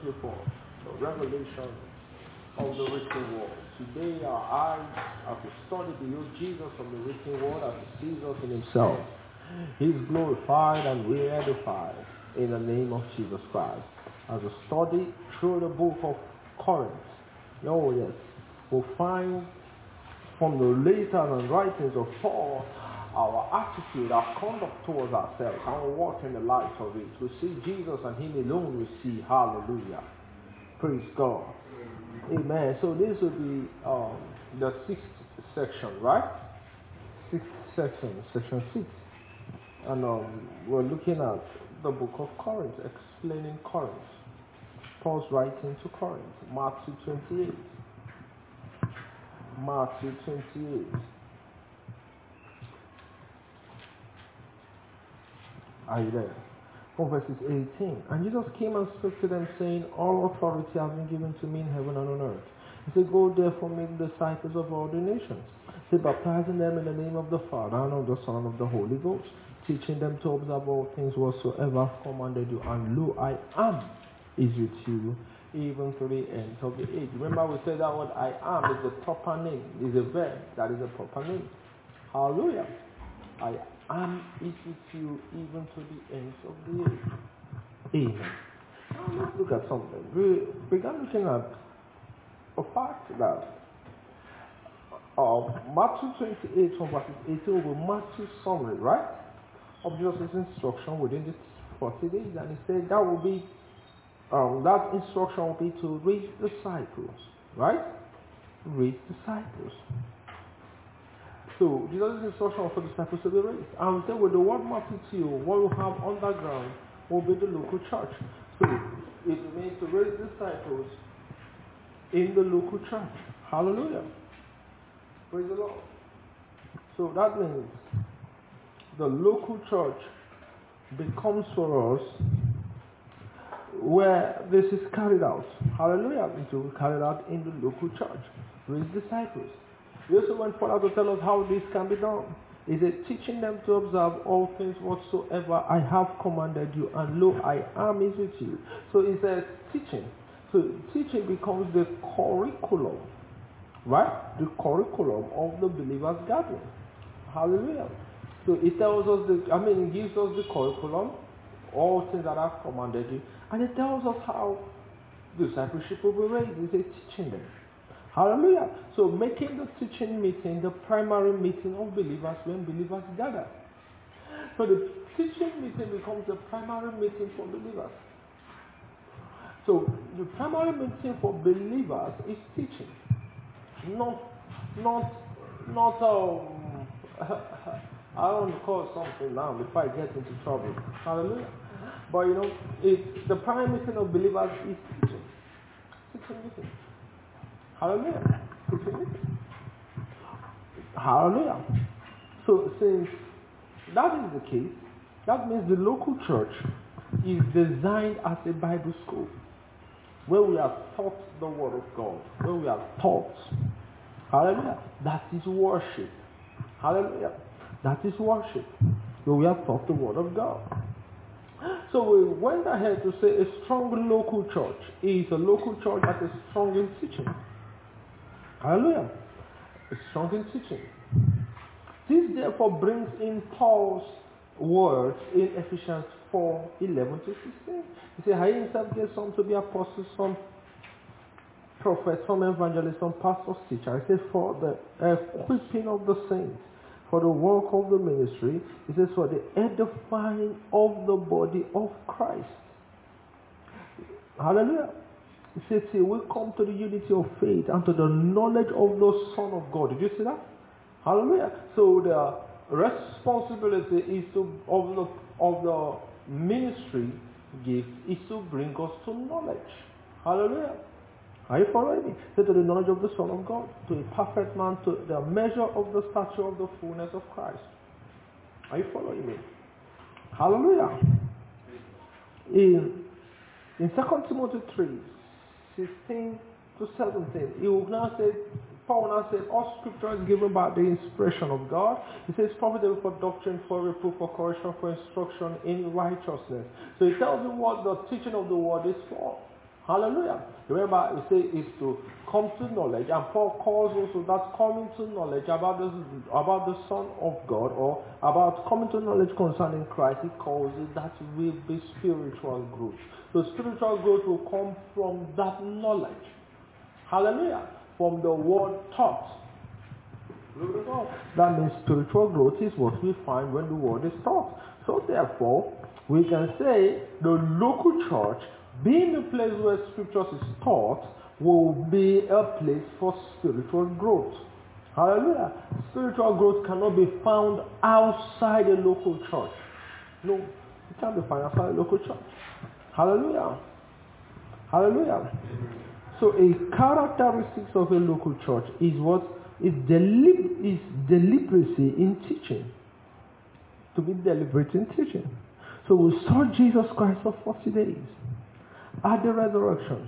before, the revelation of the written word. Today our eyes are to study behold Jesus from the written word as he sees us in himself. He is glorified and we are edified in the name of Jesus Christ. As we study through the book of Corinth, oh yes, we'll find from the letters and writings of Paul our attitude, our conduct towards ourselves, and we walk in the light of it. We see Jesus and him alone we see. Hallelujah. Praise God. Amen. So this will be the sixth section, right? Sixth section, section 6. And we're looking at the book of Corinth, explaining Corinth. Paul's writing to Corinth, Matthew 28. Matthew 28. Are you there? From verses 18. And Jesus came and spoke to them, saying, all authority has been given to me in heaven and on earth. He said, go therefore make disciples of all the nations. He said, baptizing them in the name of the Father and of the Son and of the Holy Ghost, teaching them to observe all things whatsoever I've commanded you. And lo, I am is with you even to the end of the age. Remember we said that word I am is a proper name, is a verb that is a proper name. Hallelujah. I am is with you even to the ends of the age. Amen. Now let's look at something. We began looking at a fact that Matthew 28 from verses 18 will Matthew's summary, right? Of Jesus' instruction within the 40 days. And he said that will be that instruction will be to raise disciples, right? Raise disciples. So Jesus' instruction for disciples to be raised. And we said with the word multitude, what we have underground will be the local church. So it means to raise disciples in the local church. Hallelujah. Praise the Lord. So that means the local church becomes for us where this is carried out. Hallelujah. It will be carried out in the local church. Raise disciples. He also went further to tell us how this can be done. He said, teaching them to observe all things whatsoever I have commanded you, and lo, I am is with you. So he says teaching. So teaching becomes the curriculum, right? The curriculum of the believers' gathering. Hallelujah. So it tells us it gives us the curriculum, all things that I've commanded you, and it tells us how discipleship will be raised. He says teaching them. Hallelujah. So making the teaching meeting the primary meeting of believers when believers gather. So the teaching meeting becomes the primary meeting for believers. So the primary meeting for believers is teaching. Not I don't call something now before I get into trouble. Hallelujah. But it's the primary meeting of believers is teaching. Teaching meeting. Hallelujah. Hallelujah. So since that is the case, that means the local church is designed as a Bible school where we are taught the word of God, where we are taught. Hallelujah. That is worship. Hallelujah. That is worship. Where we are taught the word of God. So we went ahead to say a strong local church is a local church that is strong in teaching. Hallelujah. It's strong in teaching. This therefore brings in Paul's words in Ephesians 4:11 to 16. He said, he himself gave some to be apostles, some prophets, some evangelists, some pastors, teachers. He says, for the equipping of the saints, for the work of the ministry. He says, for the edifying of the body of Christ. Hallelujah. He says here, we come to the unity of faith and to the knowledge of the Son of God. Did you see that? Hallelujah. So the responsibility is of the ministry gift is to bring us to knowledge. Hallelujah. Are you following me? So to the knowledge of the Son of God, to a perfect man, to the measure of the stature of the fullness of Christ. Are you following me? Hallelujah. In 2 Timothy 3:16 to 17, he will now say, Paul now said, all scripture is given by the inspiration of God. He says, profitable for doctrine, for reproof, for correction, for instruction in righteousness. So he tells you what the teaching of the word is for. Hallelujah. Remember, we say is to come to knowledge, and Paul calls also that coming to knowledge about the Son of God, or about coming to knowledge concerning Christ. He calls it that will be spiritual growth. So spiritual growth will come from that knowledge. Hallelujah. From the word taught. That means spiritual growth is what we find when the word is taught. So therefore, we can say the local church, being the place where scriptures is taught, will be a place for spiritual growth. Hallelujah. Spiritual growth cannot be found outside a local church. No, it can't be found outside a local church. Hallelujah. Hallelujah. So a characteristic of a local church is what? Is deliberacy in teaching. To be deliberate in teaching. So we saw Jesus Christ for 40 days. At the resurrection,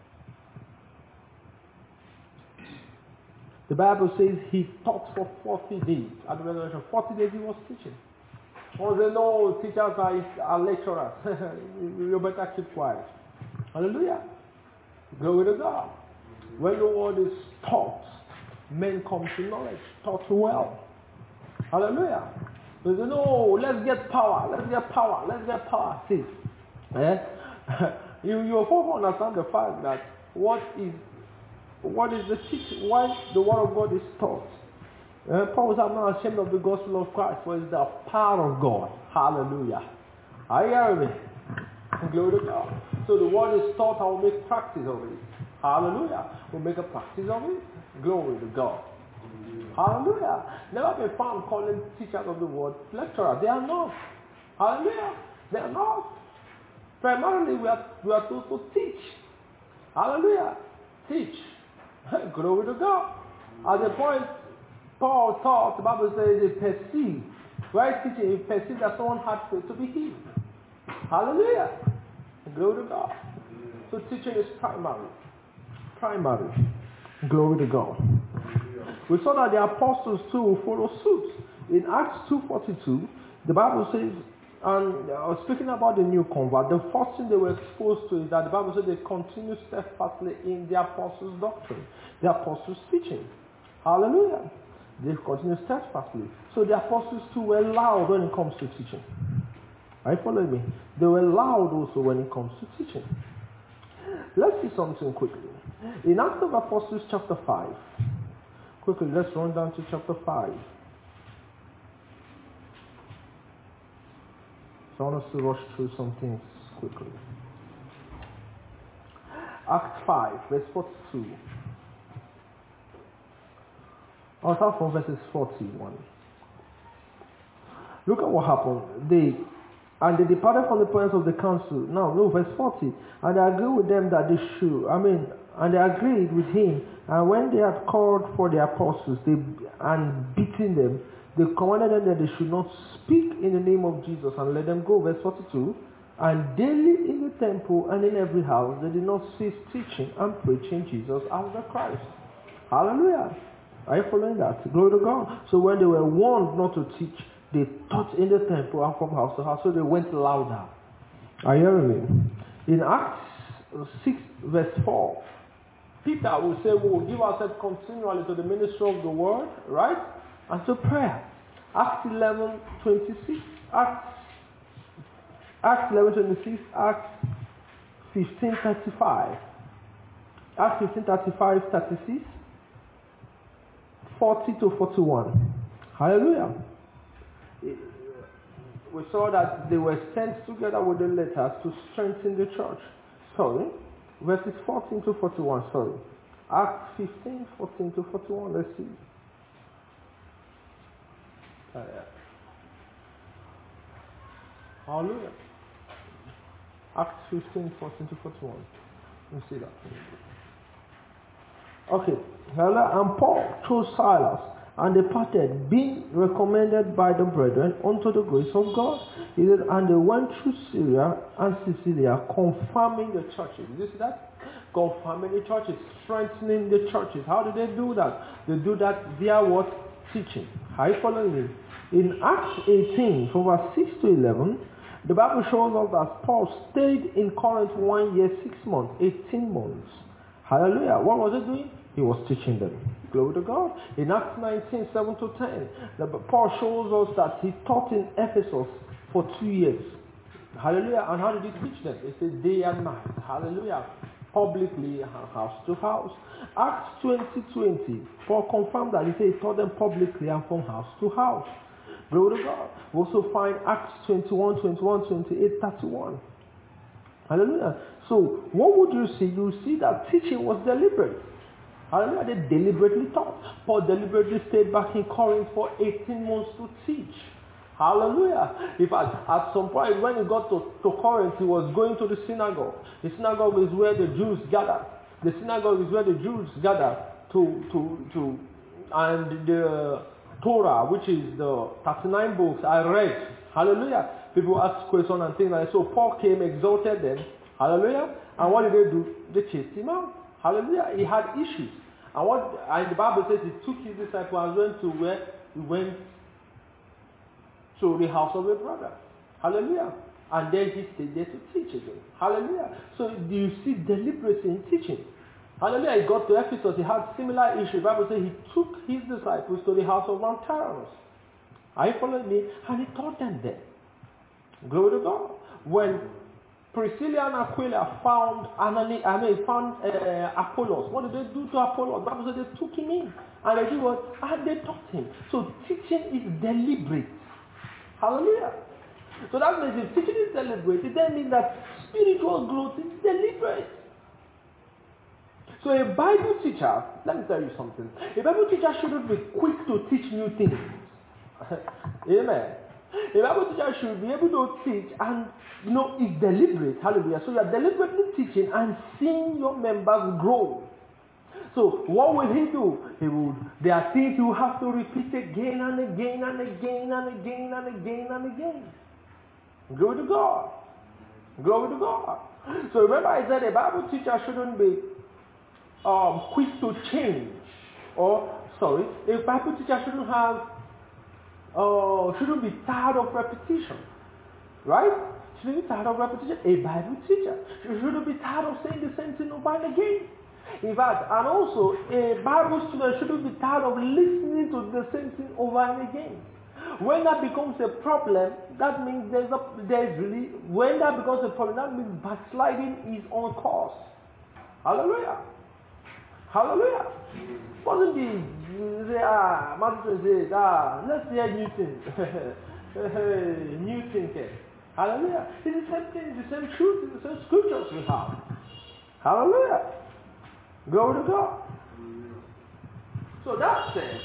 the Bible says he taught for 40 days. At the resurrection, 40 days he was teaching. Oh, they know teachers are lecturers. You better keep quiet. Hallelujah. Glory to God. When the word is taught, men come to knowledge, taught well. Hallelujah. They say, no, let's get power, let's get power, let's get power. See, you of course understand the fact that what is the teaching, why the word of God is taught. Paul said, I'm not ashamed of the gospel of Christ, for it's the power of God. Hallelujah. Are you hearing me? Glory to God. So the word is taught, I will make practice of it. Hallelujah. We'll make a practice of it. Glory to God. Hallelujah. Never been found calling teachers of the word lecturers. They are not. Hallelujah. They are not. Primarily we are supposed to teach. Hallelujah. Teach. Glory to God. At the point Paul taught, the Bible says they perceive. Right teaching, you perceive that someone had faith to be healed. Hallelujah. Glory to God. So teaching is primary. Primary. Glory to God. We saw that the apostles too will follow suit. In Acts 2:42, the Bible says, and speaking about the new convert, the first thing they were exposed to is that the Bible says they continue steadfastly in the apostles' doctrine, the apostles' teaching. Hallelujah. They continue steadfastly. So the apostles too were loud when it comes to teaching. Are you following me? They were loud also when it comes to teaching. Let's see something quickly. In Acts of Apostles chapter 5, quickly, let's run down to chapter 5. So I want us to rush through some things quickly. Acts 5, verse 42. I'll start from verses 41. Look at what happened. They departed from the presence of the council. Now, no, verse 40. And they agreed with them that they should, and they agreed with him. And when they had called for the apostles and beaten them, they commanded them that they should not speak in the name of Jesus and let them go. Verse 42. And daily in the temple and in every house, they did not cease teaching and preaching Jesus as the Christ. Hallelujah. Are you following that? Glory to God. So when they were warned not to teach, they taught in the temple and from house to house, so they went louder. Are you hearing me? In Acts 6 verse 4, Peter will say we will give ourselves continually to the ministry of the word, right? And to prayer. Acts 11:26, Acts 11:26, Acts 15:35, Acts 15:35, 36, 40 to 41. Hallelujah. We saw that they were sent together with the letters to strengthen the church. Verses 14 to 41, Acts 15, 14 to 41, let's see. Hallelujah. Acts 15, 14 to 41. Let me see that. Okay. And Paul chose Silas and departed, being recommended by the brethren unto the grace of God. He said, and they went through Syria and Cilicia, confirming the churches. Did you see that? Confirming the churches, strengthening the churches. How did they do that? They do that via what? Teaching. Are you following me? In Acts 18, from verse 6 to 11, The Bible shows us that Paul stayed in Corinth 1 year, 6 months, 18 months. Hallelujah. What was he doing? He was teaching them. Glory to God. In Acts 19, 7 to 10, Paul shows us that he taught in Ephesus for 2 years. Hallelujah. And how did he teach them? He said day and night. Hallelujah. Publicly, house to house. Acts 20:20, Paul confirmed that. He said he taught them publicly and from house to house. Glory to God. We also find Acts 21, 28, 31. Hallelujah. So, what would you see? You see that teaching was deliberate. Hallelujah. They deliberately taught. Paul deliberately stayed back in Corinth for 18 months to teach. Hallelujah. In fact, at some point when he got to Corinth, he was going to the synagogue. The synagogue is where the Jews gather. The synagogue is where the Jews gather and the Torah, which is the 39 books, I read. Hallelujah. People ask questions and things like that. So Paul came, exalted them. Hallelujah. And what did they do? They chased him out. Hallelujah. He had issues. And the Bible says he took his disciples and went to where he went to the house of a brother. Hallelujah. And then he stayed there to teach again. Hallelujah. So you see deliberacy in teaching. Hallelujah. He got to Ephesus. He had similar issues. The Bible says he took his disciples to the house of one Tyrannus. Are you following me? And he taught them there. Glory to God. When Priscilla and Aquila found Apollos, what did they do to Apollos? The Bible says they took him in. And they did what? And they taught him. So teaching is deliberate. Hallelujah. So that means if teaching is deliberate, it then means that spiritual growth is deliberate. So a Bible teacher, let me tell you something. A Bible teacher shouldn't be quick to teach new things. Amen. A Bible teacher should be able to teach and, it's deliberate. Hallelujah. So you are deliberately teaching and seeing your members grow. So what will he do? There are things you have to repeat again and again and again and again and again and again. Glory to God. Glory to God. So remember I said a Bible teacher shouldn't be quick to change. A Bible teacher shouldn't be tired of repetition. Right? Shouldn't be tired of repetition. A Bible teacher shouldn't be tired of saying the same thing over and again. In fact, and also a Bible student shouldn't be tired of listening to the same thing over and again. When that becomes a problem, that means when that becomes a problem, that means backsliding is on course. Hallelujah. Hallelujah. Wasn't Martin says, let's hear Newton. Newton came. Hallelujah. It's the same thing, it's the same truth, it's the same scriptures we have. Hallelujah. Glory to God. So that said,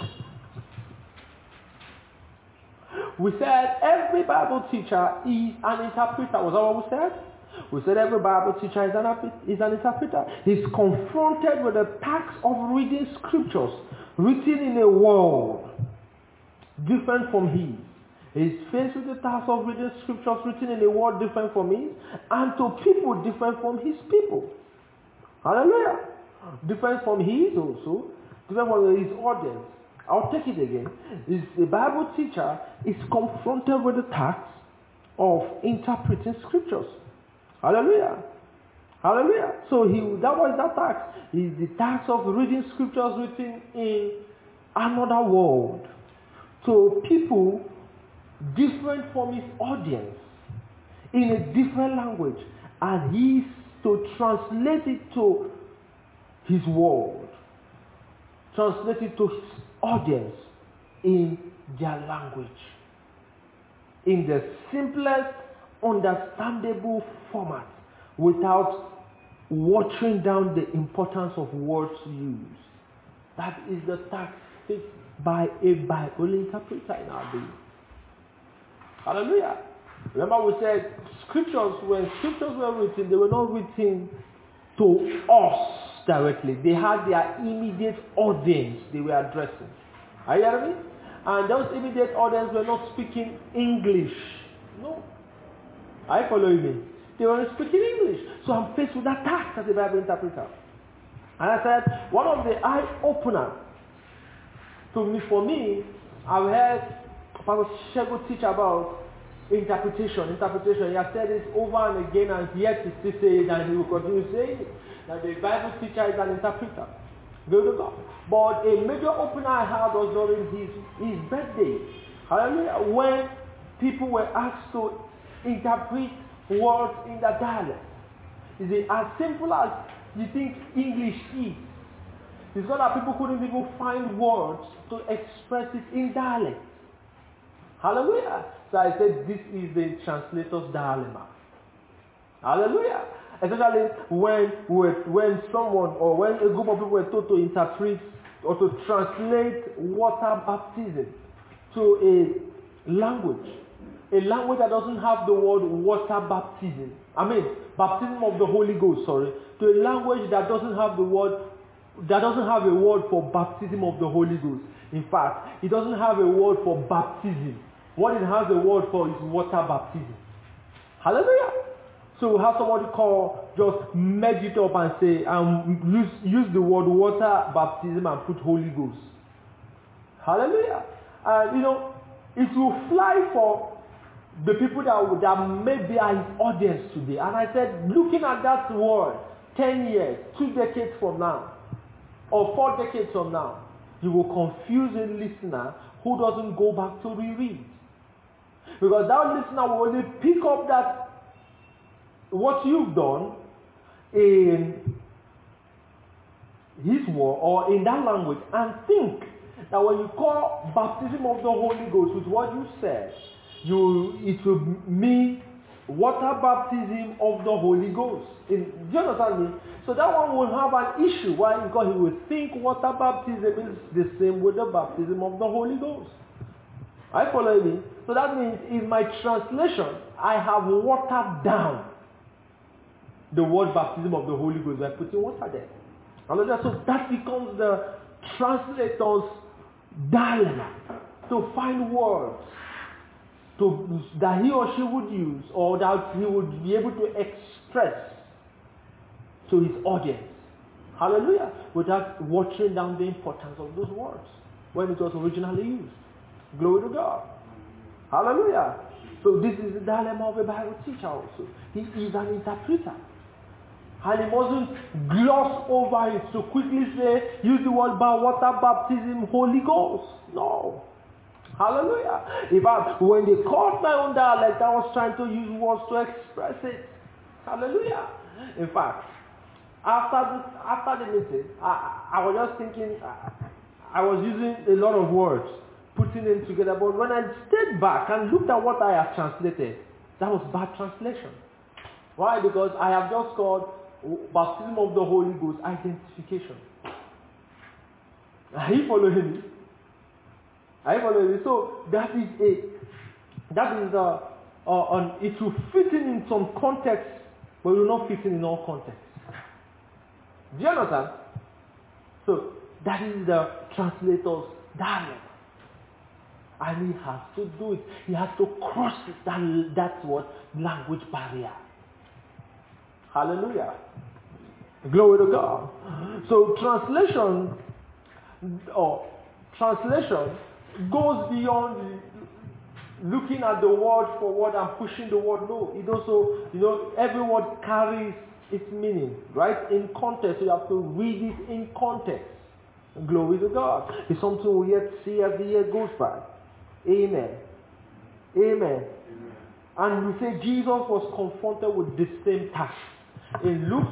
we said every Bible teacher is an interpreter. Was that what we said? We said every Bible teacher is an interpreter. He's confronted with the task of reading scriptures written in a world different from his. He's faced with the task of reading scriptures written in a world different from his and to people different from his people. Hallelujah. Different from his also, different from his audience. I'll take it again. The Bible teacher is confronted with the task of interpreting scriptures. Hallelujah. Hallelujah. So that was that task. Is the task of reading scriptures written in another world to people different from his audience in a different language, and he's to translate it to his world, translate it to his audience in their language, in the simplest understandable format, without watering down the importance of words used. That is the task fixed by a Bible interpreter in our day. Hallelujah. Remember we said when scriptures were written, they were not written to us directly. They had their immediate audience they were addressing. Are you hearing me? And those immediate audience were not speaking English. No. Are you following me? They were speaking English. So I'm faced with that task as a Bible interpreter. And I said, one of the eye-opener for me, I've heard Pastor Shego teach about Interpretation. He has said it over and again, and yet he still says it, and he will continue saying it. That the Bible teacher is an interpreter. Glory to God. But a major opener I had was during his birthday. Hallelujah. When people were asked to interpret words in the dialect. Is it as simple as you think English is? It's not that people couldn't even find words to express it in dialect. Hallelujah. So I said this is the translator's dilemma. Hallelujah. Especially when someone or when a group of people were told to interpret or to translate water baptism to a language that doesn't have the word water baptism. Baptism of the Holy Ghost, to a language that doesn't have a word for baptism of the Holy Ghost. In fact, it doesn't have a word for baptism. What it has a word for is water baptism. Hallelujah. So we have somebody just merge it up and say, use the word water baptism and put Holy Ghost. Hallelujah. And it will fly for the people that may be his audience today. And I said, looking at that word, 10 years, 2 decades from now, or 4 decades from now, you will confuse a listener who doesn't go back to reread. Because that listener will only pick up that what you've done in his word or in that language and think that when you call baptism of the Holy Ghost with what you said, it will mean water baptism of the Holy Ghost. Do you understand me? So that one will have an issue. Why? Because he will think water baptism is the same with the baptism of the Holy Ghost. Are you following me? So that means in my translation, I have watered down the word baptism of the Holy Ghost by putting water there. So that becomes the translator's dilemma to find words that he or she would use or that he would be able to express to his audience. Hallelujah. Without watering down the importance of those words when it was originally used. Glory to God. Hallelujah. So this is the dilemma of a Bible teacher also. He is an interpreter. And he mustn't gloss over it to quickly say, use the word water baptism, Holy Ghost. No. Hallelujah. In fact, when they called my own dialect, I was trying to use words to express it. Hallelujah. In fact, after the meeting, I was just thinking, I was using a lot of words, putting them together. But when I stayed back and looked at what I have translated, that was bad translation. Why? Because I have just called baptism of the Holy Ghost identification. Are you following me? So that is it will fit in some context, but it will not fit in all contexts. Do you understand? So that is the translator's dialogue. And he has to do it. He has to cross that's what language barrier. Hallelujah. Glory to God. So translation goes beyond looking at the word for word and pushing the word. No, it also, every word carries its meaning, right? In context, you have to read it in context. Glory to God. It's something we yet see as the year goes by. Amen. Amen. And we say Jesus was confronted with the same task. In Luke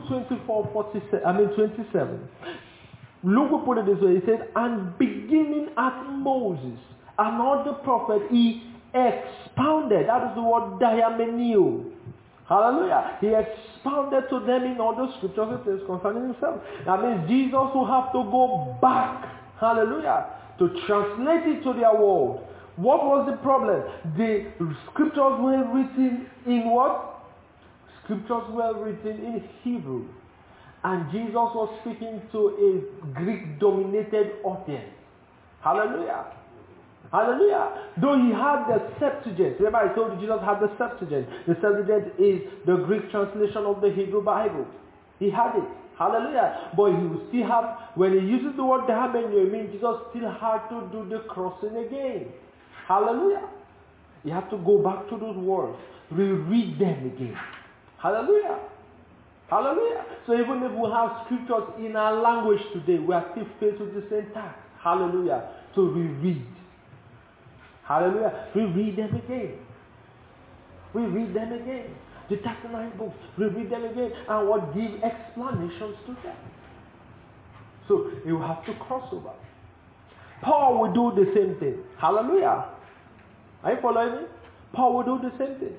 27, Luke will put it this way. He said, and beginning at Moses and all the prophets, he expounded. That is the word diamenio. Hallelujah. He expounded to them in all the scriptures it is concerning himself. That means Jesus will have to go back. Hallelujah. To translate it to their world. What was the problem? The scriptures were written in what? Scriptures were written in Hebrew. And Jesus was speaking to a Greek-dominated audience. Hallelujah. Hallelujah. Though he had the Septuagint. Remember I told you Jesus had the Septuagint. The Septuagint is the Greek translation of the Hebrew Bible. He had it. Hallelujah. But he will still have, when he uses the word diamenio, it means Jesus still had to do the crossing again. Hallelujah. You have to go back to those words, reread them again. Hallelujah. Hallelujah. So even if we have scriptures in our language today, we are still faced with the same task. Hallelujah. To reread. Hallelujah. Reread them again. Reread them again. The 39 books. Reread them again. And what give explanations to them. So you have to cross over. Paul will do the same thing. Hallelujah. Are you following me? Paul will do the same thing.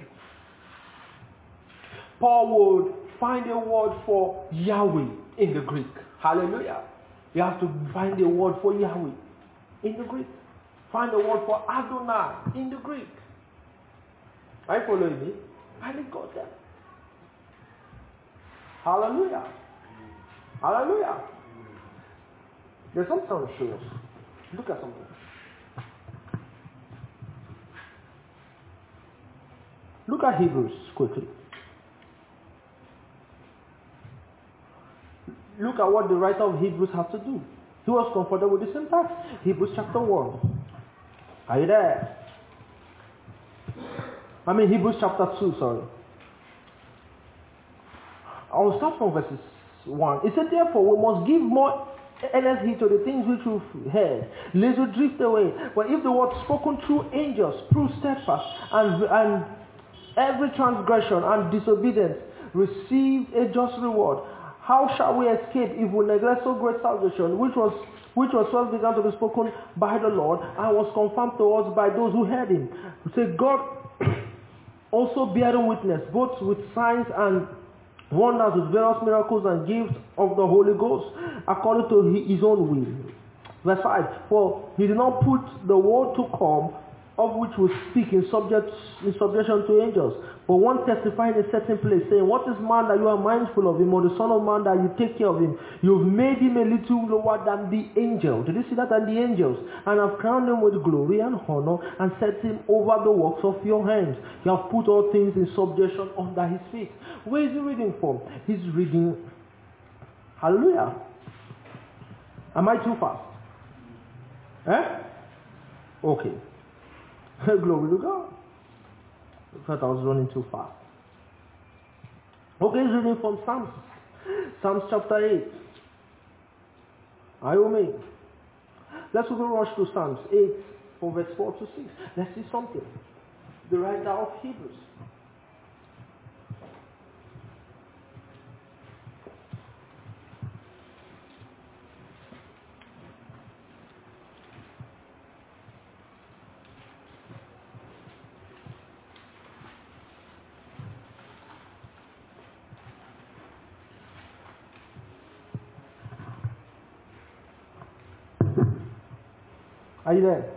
Paul would find a word for Yahweh in the Greek. Hallelujah. You have to find a word for Yahweh in the Greek. Find a word for Adonai in the Greek. Are you following me? And he got them. Hallelujah. Hallelujah. There's something to show us. Look at something. Look at Hebrews quickly. Look at what the writer of Hebrews had to do. He was confronted with the same task. Hebrews chapter 1. Are you there? Hebrews chapter 2, sorry. I will start from verses 1. It said, therefore, we must give more earnest heed to the things which we've heard, lest we drift away. But if the word spoken through angels prove steadfast, and every transgression and disobedience receive a just reward, how shall we escape if we neglect so great salvation, which was first began to be spoken by the Lord, and was confirmed to us by those who heard him? Say, God also bearing witness, both with signs and wonders, with various miracles and gifts of the Holy Ghost, according to his own will. Verse 5, for he did not put the world to come, of which we speak in subjection to angels. But one testified in a certain place, saying, what is man that you are mindful of him, or the son of man that you take care of him? You've made him a little lower than the angel. Did you see that? Than the angels. And have crowned him with glory and honor, and set him over the works of your hands. You have put all things in subjection under his feet. Where is he reading from? He's reading, hallelujah. Am I too fast? Okay. Glory to God. I thought I was running too fast. Okay, he's reading from Psalms. Psalms chapter 8. Are you with me? Let's go rush to Psalms 8 from verse 4 to 6. Let's see something. The writer of Hebrews. Are you there?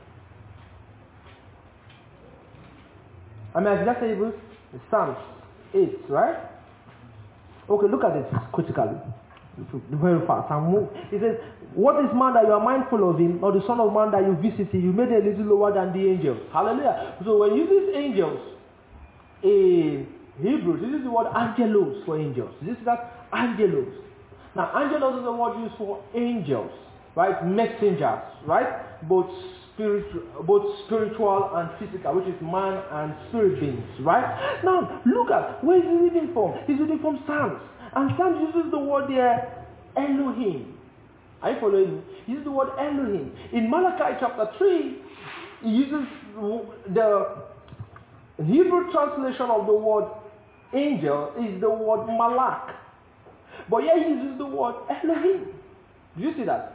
I just say Hebrews, Psalms 8, right? Okay, look at it critically. Very fast. And move. He says, what is man that you are mindful of him, or the son of man that you visit him? You made a little lower than the angels. Hallelujah. So when you use angels in Hebrews, this is the word angelos for angels. This is that angelos. Now, angelos is the word used for angels. Right? Messengers, right? Both spiritual and physical, which is man and spirit beings, right? Now, look at, where is he reading from? He's reading from Psalms. And Psalms uses the word there, Elohim. Are you following me? He uses the word Elohim. In Malachi chapter 3, he uses the Hebrew translation of the word angel is the word malak. But here he uses the word Elohim. Do you see that?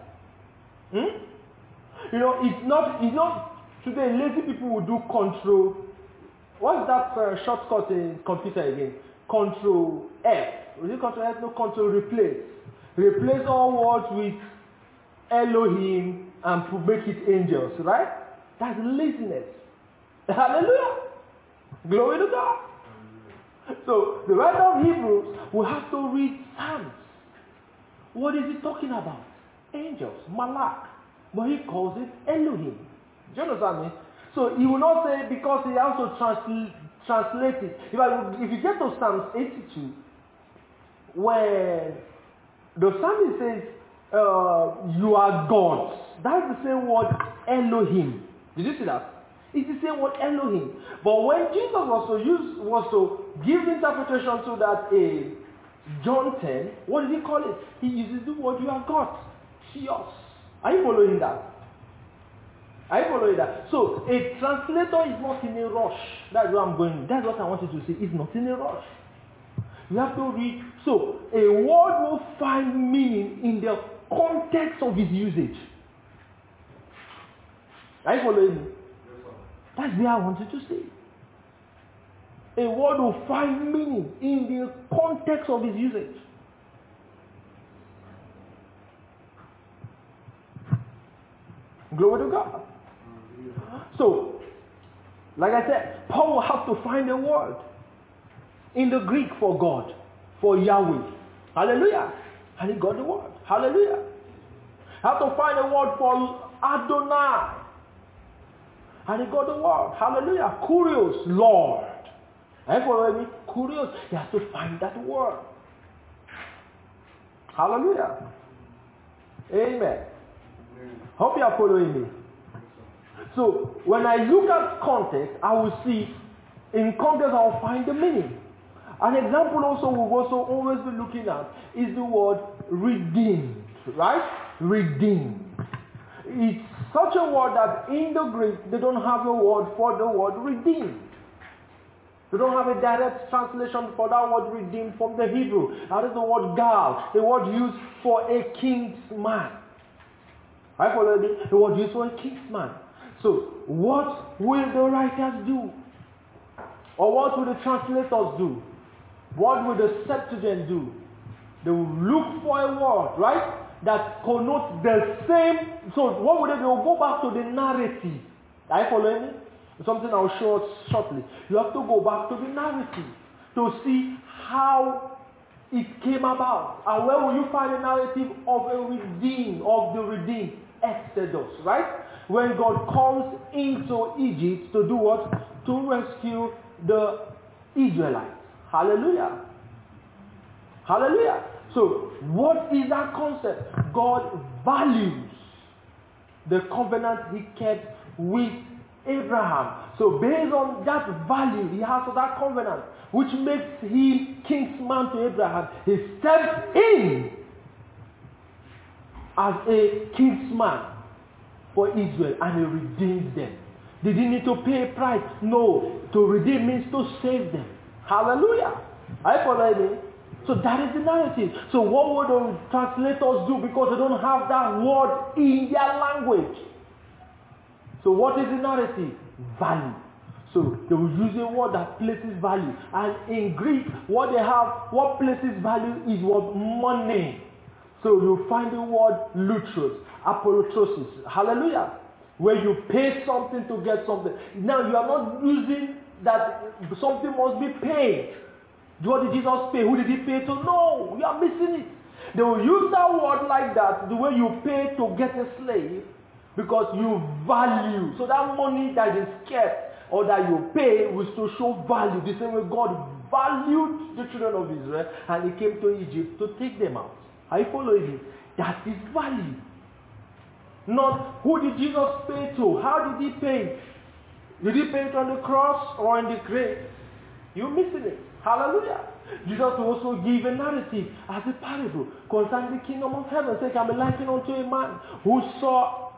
It's not today lazy people will do control. What's that shortcut in computer again? Control F. Is it control F? No, control replace. Replace all words with Elohim and make it angels, right? That's laziness. Hallelujah. Glory to God. So the writer of Hebrews will have to read Psalms. What is he talking about? Angels, malak, but he calls it Elohim. Do you understand me? So he will not say, because he also translates it. If you get to Psalms 82, where the psalmist says, you are gods, that's the same word Elohim. Did you see that? It's the same word Elohim. But when Jesus was to give the interpretation to that John 10, what did he call it? He uses the word you have got. Theos. Are you following that? Are you following that? So a translator is not in a rush. That's where I'm going. That's what I want you to see. It's not in a rush. You have to read. So a word will find meaning in the context of its usage. Are you following me? That's where I want you to see. A word will find meaning in the context of its usage. Glory to God. So, like I said, Paul will have to find a word in the Greek for God, for Yahweh. Hallelujah. And he got the word. Hallelujah. Have to find a word for Adonai. And he got the word. Hallelujah. Kurios, Lord. Are you following me? Kurios. He has to find that word. Hallelujah. Amen. Hope you are following me. So, when I look at context, I will see, in context I will find the meaning. An example also we'll also always be looking at is the word redeemed. Right? Redeemed. It's such a word that in the Greek, they don't have a word for the word redeemed. They don't have a direct translation for that word redeemed from the Hebrew. That is the word gal, the word used for a king's man. I follow me? The word used for a king's man. So, what will the writers do? Or what will the translators do? What will the Septuagint do? They will look for a word, right? That connotes the same. So, what will they do? They will go back to the narrative. Are you following me? Something I'll show us shortly. You have to go back to the narrative to see how it came about. And where will you find a narrative of the redeemed? Exodus, right? When God comes into Egypt to do what? To rescue the Israelites. Hallelujah. Hallelujah. So, what is that concept? God values the covenant he kept with Abraham. So, based on that value he has for that covenant, which makes him kinsman to Abraham, he steps in as a kinsman for Israel and he redeems them. Did he need to pay a price? No. To redeem means to save them. Hallelujah. Are you following me? So that is the narrative. So what would the translators do because they don't have that word in their language? So what is the narrative? Value. So they will use a word that places value. And in Greek, what they have, what places value is what? Money. So you find the word lutros, apolutrosis. Hallelujah. Where you pay something to get something. Now you are not using that something must be paid. What did Jesus pay? Who did he pay to? No, you are missing it. They will use that word like that, the way you pay to get a slave, because you value. So that money that is kept or that you pay was to show value. The same way God valued the children of Israel and he came to Egypt to take them out. Are you following me? That is value. Not who did Jesus pay to? How did he pay? Did he pay it on the cross or in the grave? You're missing it. Hallelujah. Jesus will also give a narrative as a parable concerning the kingdom of heaven. Say, can be likened unto a man who saw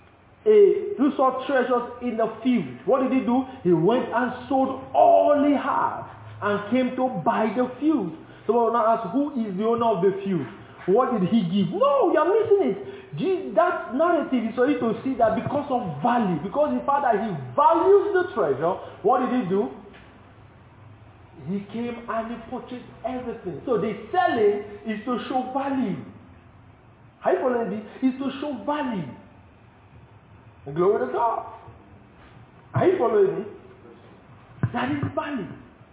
treasures in the field. What did he do? He went and sold all he had and came to buy the field. So we will now ask, who is the owner of the field? What did he give? No, you are missing it. That narrative is for you to see that because of value, because the fact that he values the treasure, what did he do? He came and he purchased everything. So the selling is to show value. How you following me? Is to show value. And glory to God. Are you following me? That is value.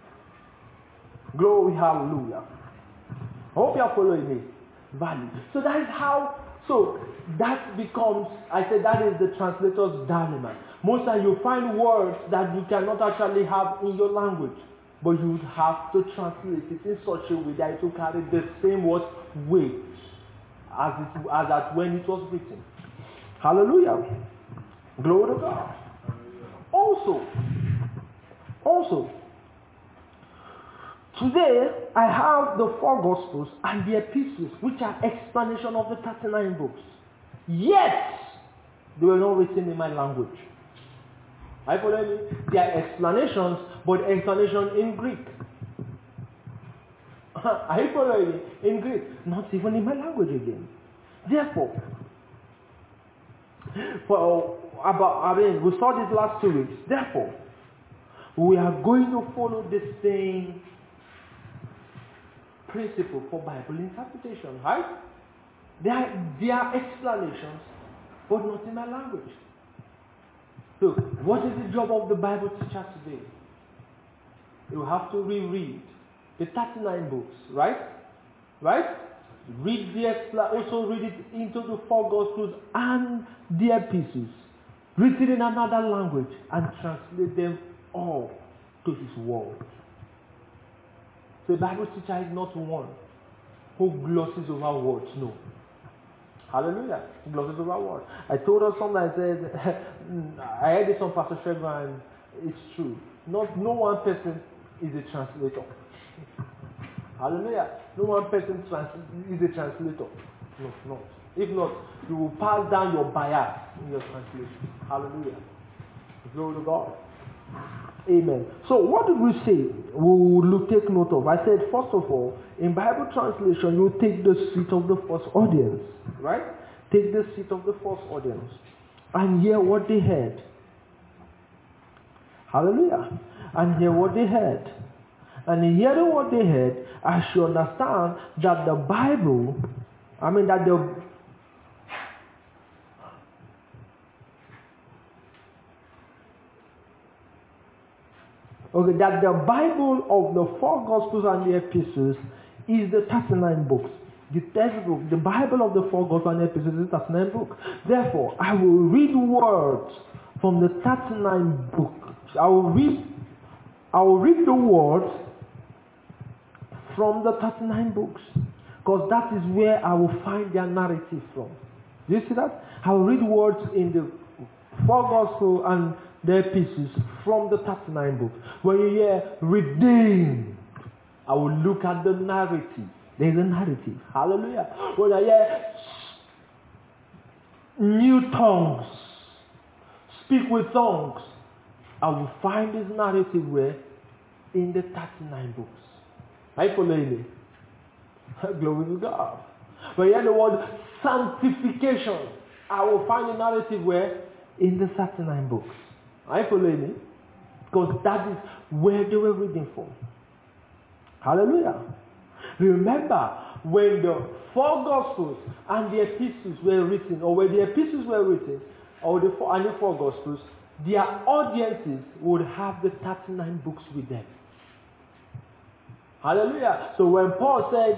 Glory, hallelujah. I hope you are following me. Value. So that is how, so that becomes, I said that is the translator's dilemma. Most times you find words that you cannot actually have in your language, but you would have to translate it in such a way that it will carry the same word weight as that when it was written. Hallelujah. Glory to God. Also, today I have the 4 Gospels and the epistles, which are explanation of the 39 books. Yet, they were not written in my language. I follow me? They are explanations, but explanation in Greek. I follow you? In Greek. Not even in my language again. Therefore, we saw this last 2 weeks. Therefore, we are going to follow the same principle for Bible interpretation, right? There are explanations, but not in my language. So, what is the job of the Bible teacher today? You have to reread the 39 books, right? Right? Also read it into the 4 Gospels and the epistles, written in another language, and translate them all to His word. So the Bible teacher is not one who glosses over words, no. Hallelujah. He glosses over words. I told us something, I said, I heard this on Pastor Trevor, and it's true. No one person is a translator. Hallelujah. No one person is a translator. No, not. If not, you will pass down your bias in your translation. Hallelujah. Glory to God. Amen. So what did we say we will take note of? I said, first of all, in Bible translation, you take the seat of the first audience. Right? Take the seat of the first audience. And hear what they heard. Hallelujah. And hear what they heard. And in hearing what they heard, I should understand that the Bible, that the Bible of the 4 Gospels and the epistles is the 39 books. The textbook, the Bible of the 4 Gospels and the epistles is the 39 book. Therefore, I will read words from the 39 books. I will read the words from the 39 books, because that is where I will find their narrative from. Do you see that? I will read words in the 4 Gospels and the epistles from the 39 books. When you hear redeemed, I will look at the narrative. There is a narrative. Hallelujah. When I hear new tongues, speak with tongues, I will find this narrative where? In the 39 books. Are you following me? Glory to God. When you hear the word sanctification, I will find the narrative where? In the 39 books. Are you following me? Because that is where they were reading from. Hallelujah. Remember, when the 4 Gospels and the epistles were written, or when the epistles were written, or the 4 Gospels, their audiences would have the 39 books with them. Hallelujah. So when Paul says,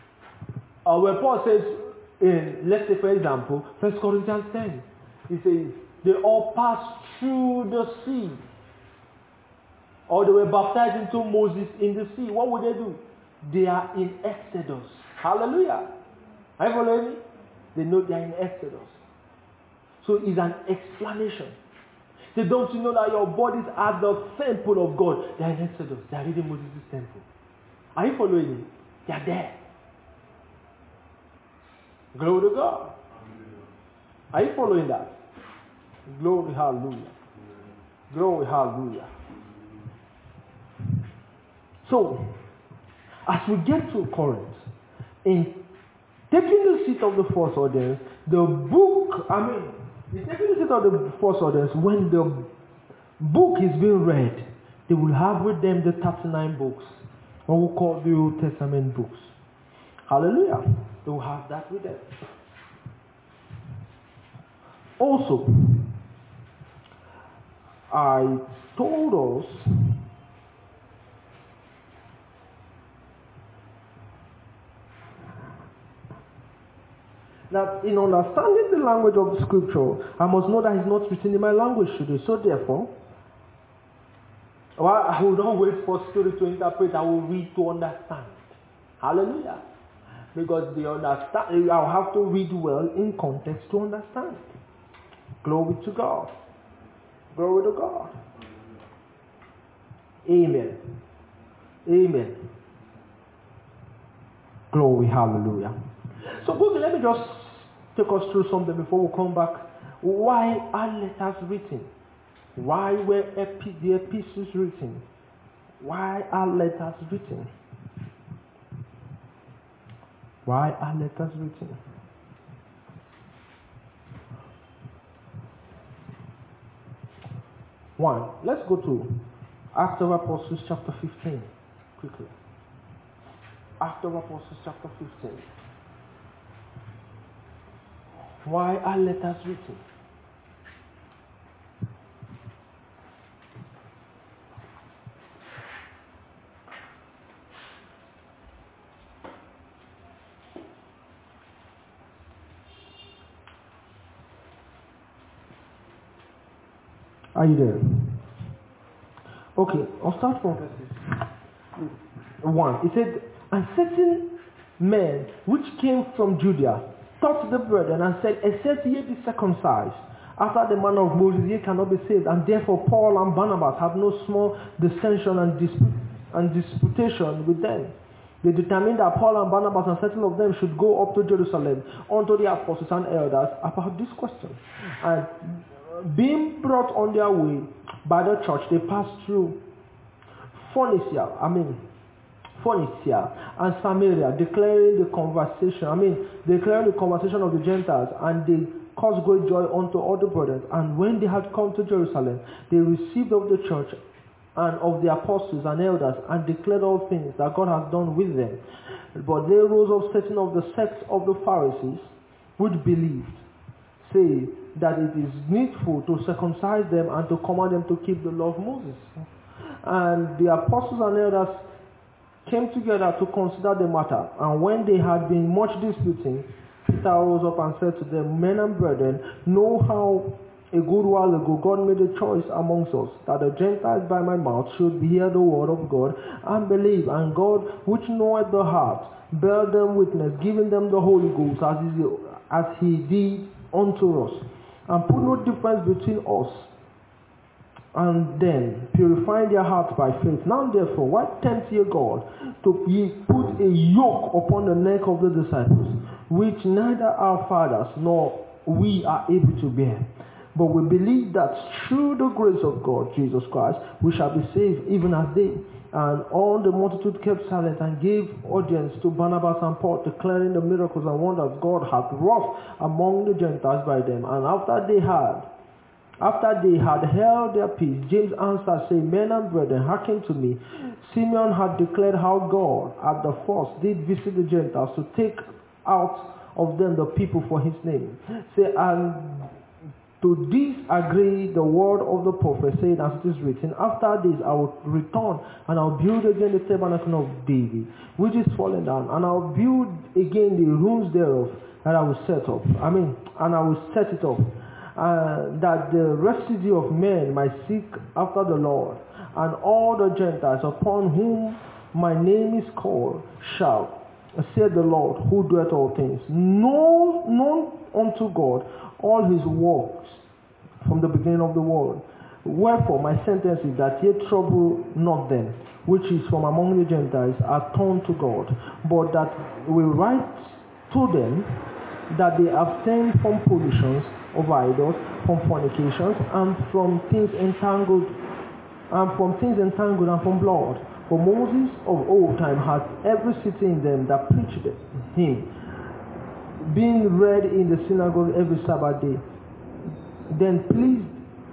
let's say for example, 1 Corinthians 10, he says, they all passed through the sea. Or they were baptized into Moses in the sea. What would they do? They are in Exodus. Hallelujah. Are you following me? They know they are in Exodus. So it's an explanation. They don't you know that your bodies are the temple of God? They are in Exodus. They are reading Moses' temple. Are you following me? They are there. Glory to God. Are you following that? Glory, hallelujah. Glory, hallelujah. So, as we get to Corinth, in taking the seat of the first audience, in taking the seat of the first audience, when the book is being read, they will have with them the 39 books, what we call the Old Testament books. Hallelujah. They will have that with them. Also, I told us that in understanding the language of the scripture, I must know that it's not written in my language today. So therefore, I will not wait for Spirit to interpret. I will read to understand. Hallelujah. Because I'll have to read well in context to understand. Glory to God. Glory to God. Amen. Amen. Glory, hallelujah. So quickly, let me just take us through something before we come back. Why are letters written? Why were the epistles written? Why are letters written? Why are letters written? One, let's go to Acts of Apostles chapter 15, quickly. Acts of Apostles chapter 15. Why are letters written? Are you there? Okay, I'll start from verses 1. It said, and certain men which came from Judea taught the brethren and said, except ye be circumcised after the manner of Moses, ye cannot be saved. And therefore Paul and Barnabas had no small dissension and disputation with them. They determined that Paul and Barnabas and certain of them should go up to Jerusalem unto the apostles and elders about this question. And being brought on their way by the church, they passed through Phoenicia and Samaria, declaring the conversation of the Gentiles, and they caused great joy unto all the brethren. And when they had come to Jerusalem, they received of the church and of the apostles and elders, and declared all things that God has done with them. But there rose up certain of the sect of the Pharisees, which believed, say that it is needful to circumcise them and to command them to keep the law of Moses. And the apostles and elders came together to consider the matter. And when they had been much disputing, Peter rose up and said to them, men and brethren, know how a good while ago God made a choice amongst us, that the Gentiles by my mouth should hear the word of God and believe. And God, which knoweth the heart, bear them witness, giving them the Holy Ghost as he did unto us, and put no difference between us and them, purifying their hearts by faith. Now therefore, why tempt ye God to ye put a yoke upon the neck of the disciples, which neither our fathers nor we are able to bear? But we believe that through the grace of God, Jesus Christ, we shall be saved, even as they. And all the multitude kept silent and gave audience to Barnabas and Paul, declaring the miracles and wonders God hath wrought among the Gentiles by them. And after they had held their peace, James answered, saying, men and brethren, hearken to me. Simeon had declared how God at the first did visit the Gentiles to take out of them the people for his name. Say, and to this agree the word of the prophet, saying, as it is written, after this I will return, and I will build again the tabernacle of David, which is fallen down, and I will build again the rooms thereof, and I will set it up, that the residue of men might seek after the Lord, and all the Gentiles upon whom my name is called shall, said the Lord, who doeth all things, known unto God all his works from the beginning of the world. Wherefore my sentence is that ye trouble not them which is from among the Gentiles are turned to God, but that we write to them that they abstain from pollutions of idols, from fornications, and from things entangled, and from blood. For Moses of old time had every city in them that preached him, being read in the synagogue every Sabbath day. Then pleased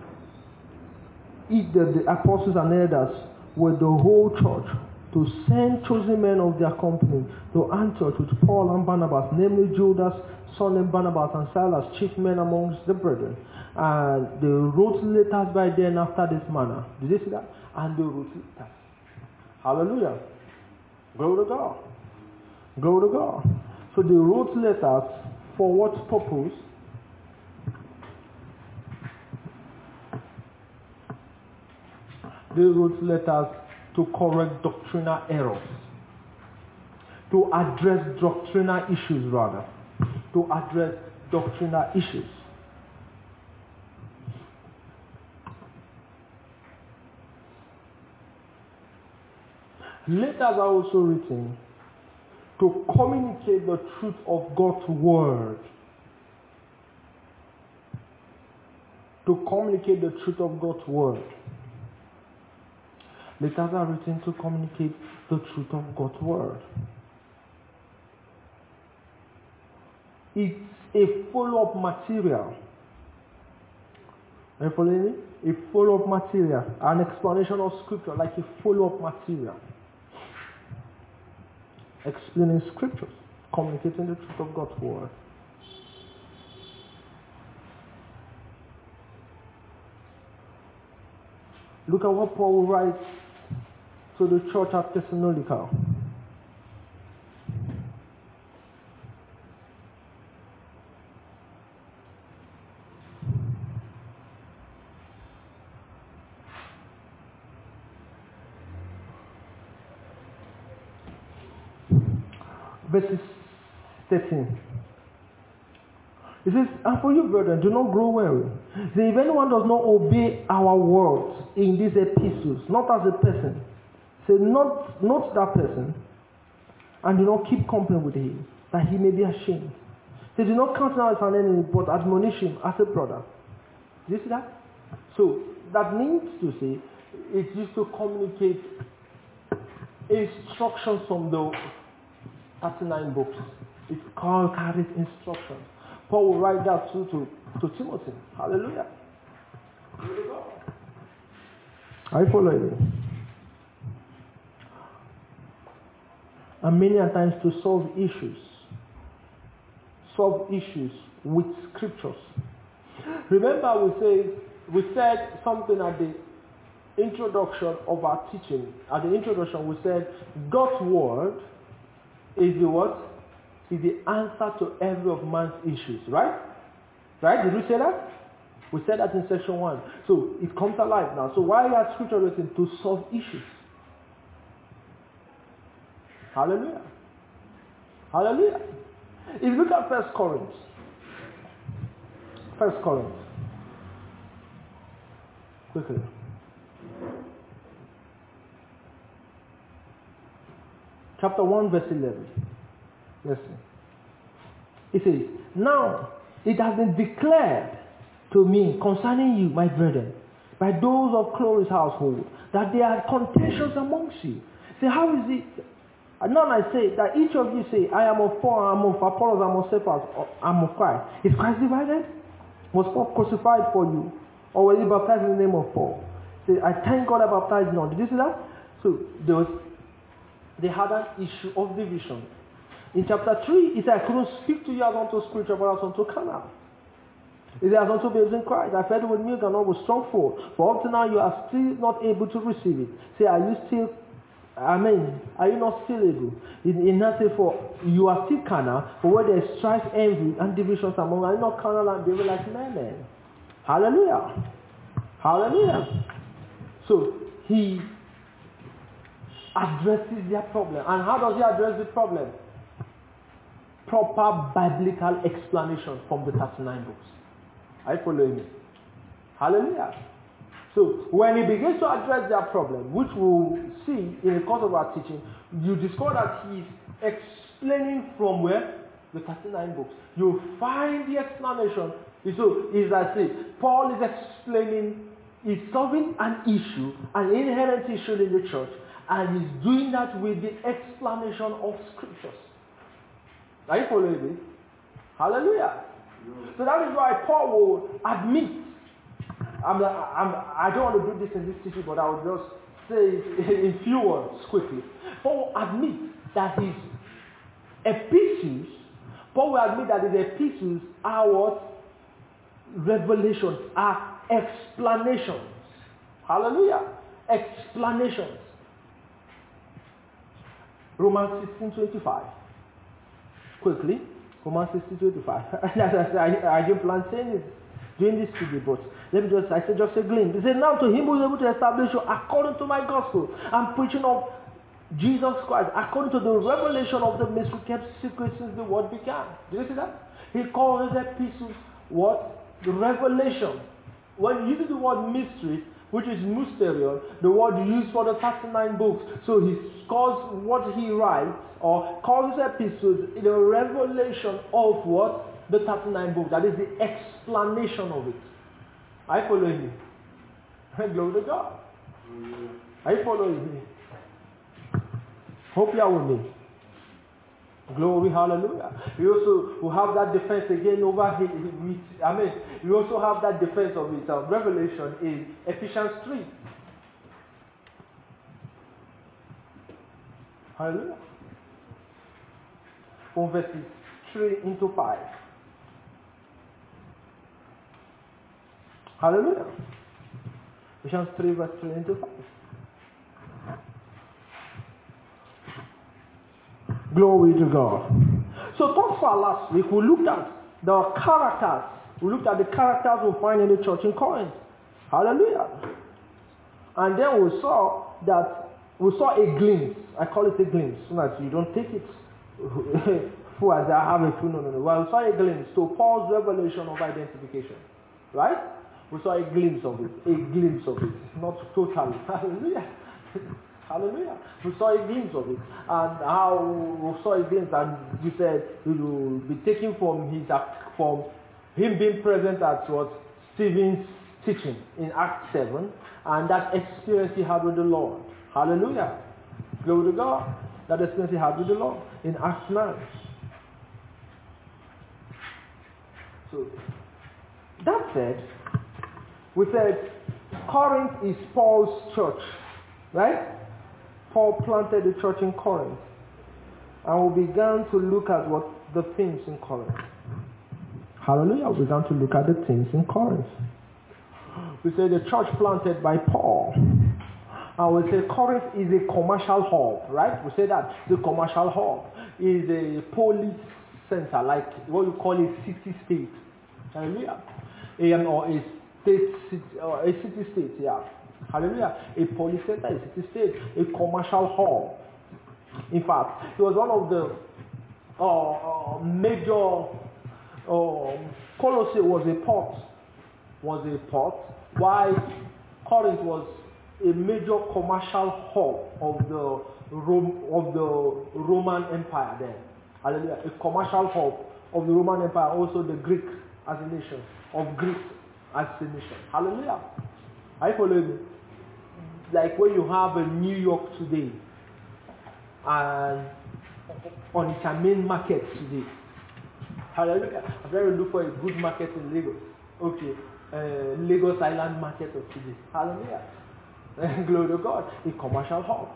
it the apostles and elders with the whole church to send chosen men of their company to Antioch with Paul and Barnabas, namely Judas, son of Barnabas, and Silas, chief men amongst the brethren. And they wrote letters by them after this manner. Did you see that? And they wrote letters. Hallelujah. Glory to God. Glory to God. So they wrote letters for what purpose? They wrote letters to correct doctrinal errors, to address doctrinal issues rather, to address doctrinal issues. Letters are also written to communicate the truth of God's word. To communicate the truth of God's word. Letters are written to communicate the truth of God's word. It's a follow-up material. Are you following me? A follow-up material. An explanation of scripture, like a follow-up material. Explaining scriptures. Communicating the truth of God's word. Look at what Paul writes to the church at Thessalonica. Verses 13. It says, and for you, brethren, do not grow weary. Say, if anyone does not obey our words in these epistles, not as a person, say, not that person, and do not keep company with him, that he may be ashamed. Say, do not count him as an enemy, but admonish him as a brother. Do you see that? So, that means to say, it's used to communicate instructions from the 39 books. It's called carries instructions. Paul will write that to Timothy. Hallelujah. Are you following me? And many a times to solve issues with scriptures. Remember we said something at the introduction of our teaching. At the introduction we said God's word is the what? Is the answer to every of man's issues, right? Right? Did we say that? We said that in section 1. So it comes alive now. So why are scripture written? To solve issues. Hallelujah. Hallelujah. If you look at 1 Corinthians. Quickly. Chapter 1 verse 11. Listen. It says, now it has been declared to me concerning you, my brethren, by those of Chloe's household, that there are contentions amongst you. Say, how is it? And now I say that each of you say, I am of Paul, I am of Apollos, I am of Cephas, I am of Christ. Is Christ divided? Was Paul crucified for you? Or were you baptized in the name of Paul? Say, I thank God I baptized you. Did you see that? So they had an issue of division. In chapter 3, he said, I couldn't speak to you as unto spiritual, but as unto carnal. He said, as unto babes in Christ, I fed you with milk and not with strong food. For up to now you are still not able to receive it. Say, are you still, are you not still able? In that say, for you are still carnal, for where there is strife, envy, and divisions among, are you not carnal and devil like men? Hallelujah. Hallelujah. So, he addresses their problem. And how does he address the problem? Proper biblical explanation from the 39 books. Are you following me? Hallelujah. So when he begins to address their problem, which we'll see in the course of our teaching, you discover that he's explaining from where? The 39 books. You find the explanation. So is that Paul is explaining, he's solving an issue, an inherent issue in the church, and he's doing that with the explanation of scriptures. Are you following me? Hallelujah. So that is why Paul will admit, I don't want to do this in this teaching, but I will just say it in few words quickly. Paul will admit that his epistles are what? Revelations, are explanations. Hallelujah. Explanations. Romans 16:25. Quickly, Romans 16:25. I didn't plan saying it during this study, but let me just a glimpse. He said, now to him who is able to establish you according to my gospel, I'm preaching of Jesus Christ, according to the revelation of the mystery kept secret since the world began. Do you see that? He calls his epistles what? The revelation. When you use the word mystery, which is mysterion, the word used for the 39 books. So he calls what he writes, or calls his epistles, the revelation of what? The 39 books. That is the explanation of it. I follow you. Glory to God. I follow you. Hope you are with me. Glory, hallelujah. You also will have that defense again over here. You also have that defense of it. Revelation in Ephesians 3. Hallelujah. From verses 3 into 5. Hallelujah. Ephesians 3 verse 3 into 5. Glory to God. So thus far last week we looked at the characters. We looked at the characters we find in the church in Corinth. Hallelujah. And then we saw a glimpse. I call it a glimpse, so that you don't take it full as I have a full. No. Well, we saw a glimpse to Paul's revelation of identification. Right? We saw a glimpse of it. Not totally. Hallelujah. Hallelujah. We saw a glimpse of it. And how we saw a glimpse, and we said it will be taken from him being present at what Stephen's teaching in Acts 7, and that experience he had with the Lord. Hallelujah. Glory to God. That experience he had with the Lord in Acts 9. So, that said, we said Corinth is Paul's church. Right? Paul planted the church in Corinth. And we began to look at what the things in Corinth. Hallelujah. We began to look at the things in Corinth. We say the church planted by Paul. And we say Corinth is a commercial hub, right? We say that the commercial hub is a police center, like what you call a city-state. Hallelujah. Or a city-state, yeah. Hallelujah. A police center, a city-state, a commercial hub. In fact, it was one of the major Colossae was a port, while Corinth was a major commercial hub of the Roman Empire then. Hallelujah. A commercial hub of the Roman Empire, also the Greek as a nation, of Greece as a nation. Hallelujah. I follow you. Like when you have a New York today, and on its main market today. Hallelujah. I'm going to look for a good market in Lagos. Okay. Lagos Island market of today. Hallelujah. Glory to God. A commercial hub.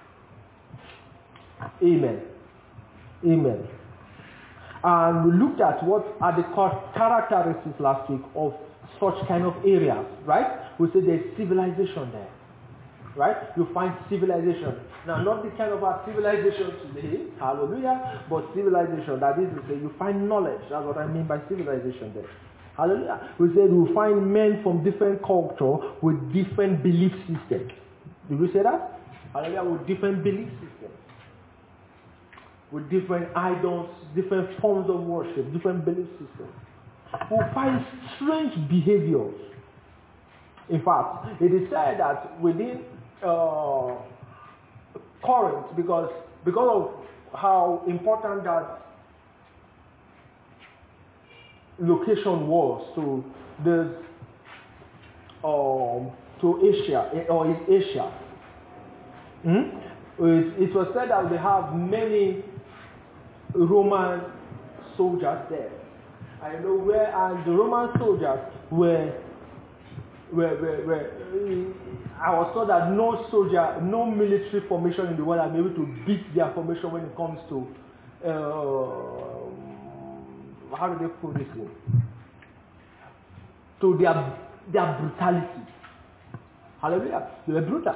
Amen. Amen. And we looked at what are the characteristics last week of such kind of areas, right? We said there's civilization there. Right? You find civilization. Now, not the kind of our civilization today, hallelujah, but civilization, that is to say, you find knowledge. That's what I mean by civilization there. Hallelujah. We said you find men from different culture with different belief systems. Did we say that? Hallelujah, with different belief systems. With different idols, different forms of worship, different belief systems. We find strange behaviors. In fact, it is said that within Corinth, because of how important that location was to Asia, or in Asia, it was said that they have many Roman soldiers there. I know where, and the Roman soldiers were I was told that no military formation in the world are able to beat their formation when it comes to how do they put this in? To their brutality. Hallelujah. They were brutal.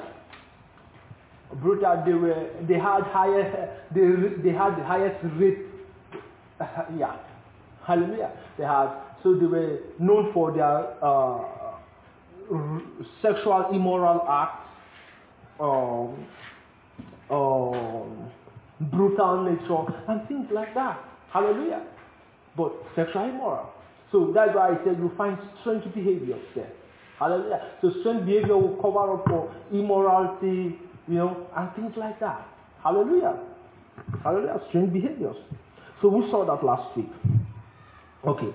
They had the highest rate. Yeah. Hallelujah. They were known for their sexual immoral acts, brutal nature, and things like that. Hallelujah. But sexual immoral. So that's why I said you find strange behaviors there. Hallelujah. So strange behavior will cover up for immorality, and things like that. Hallelujah. Hallelujah. Strange behaviors. So we saw that last week. Okay.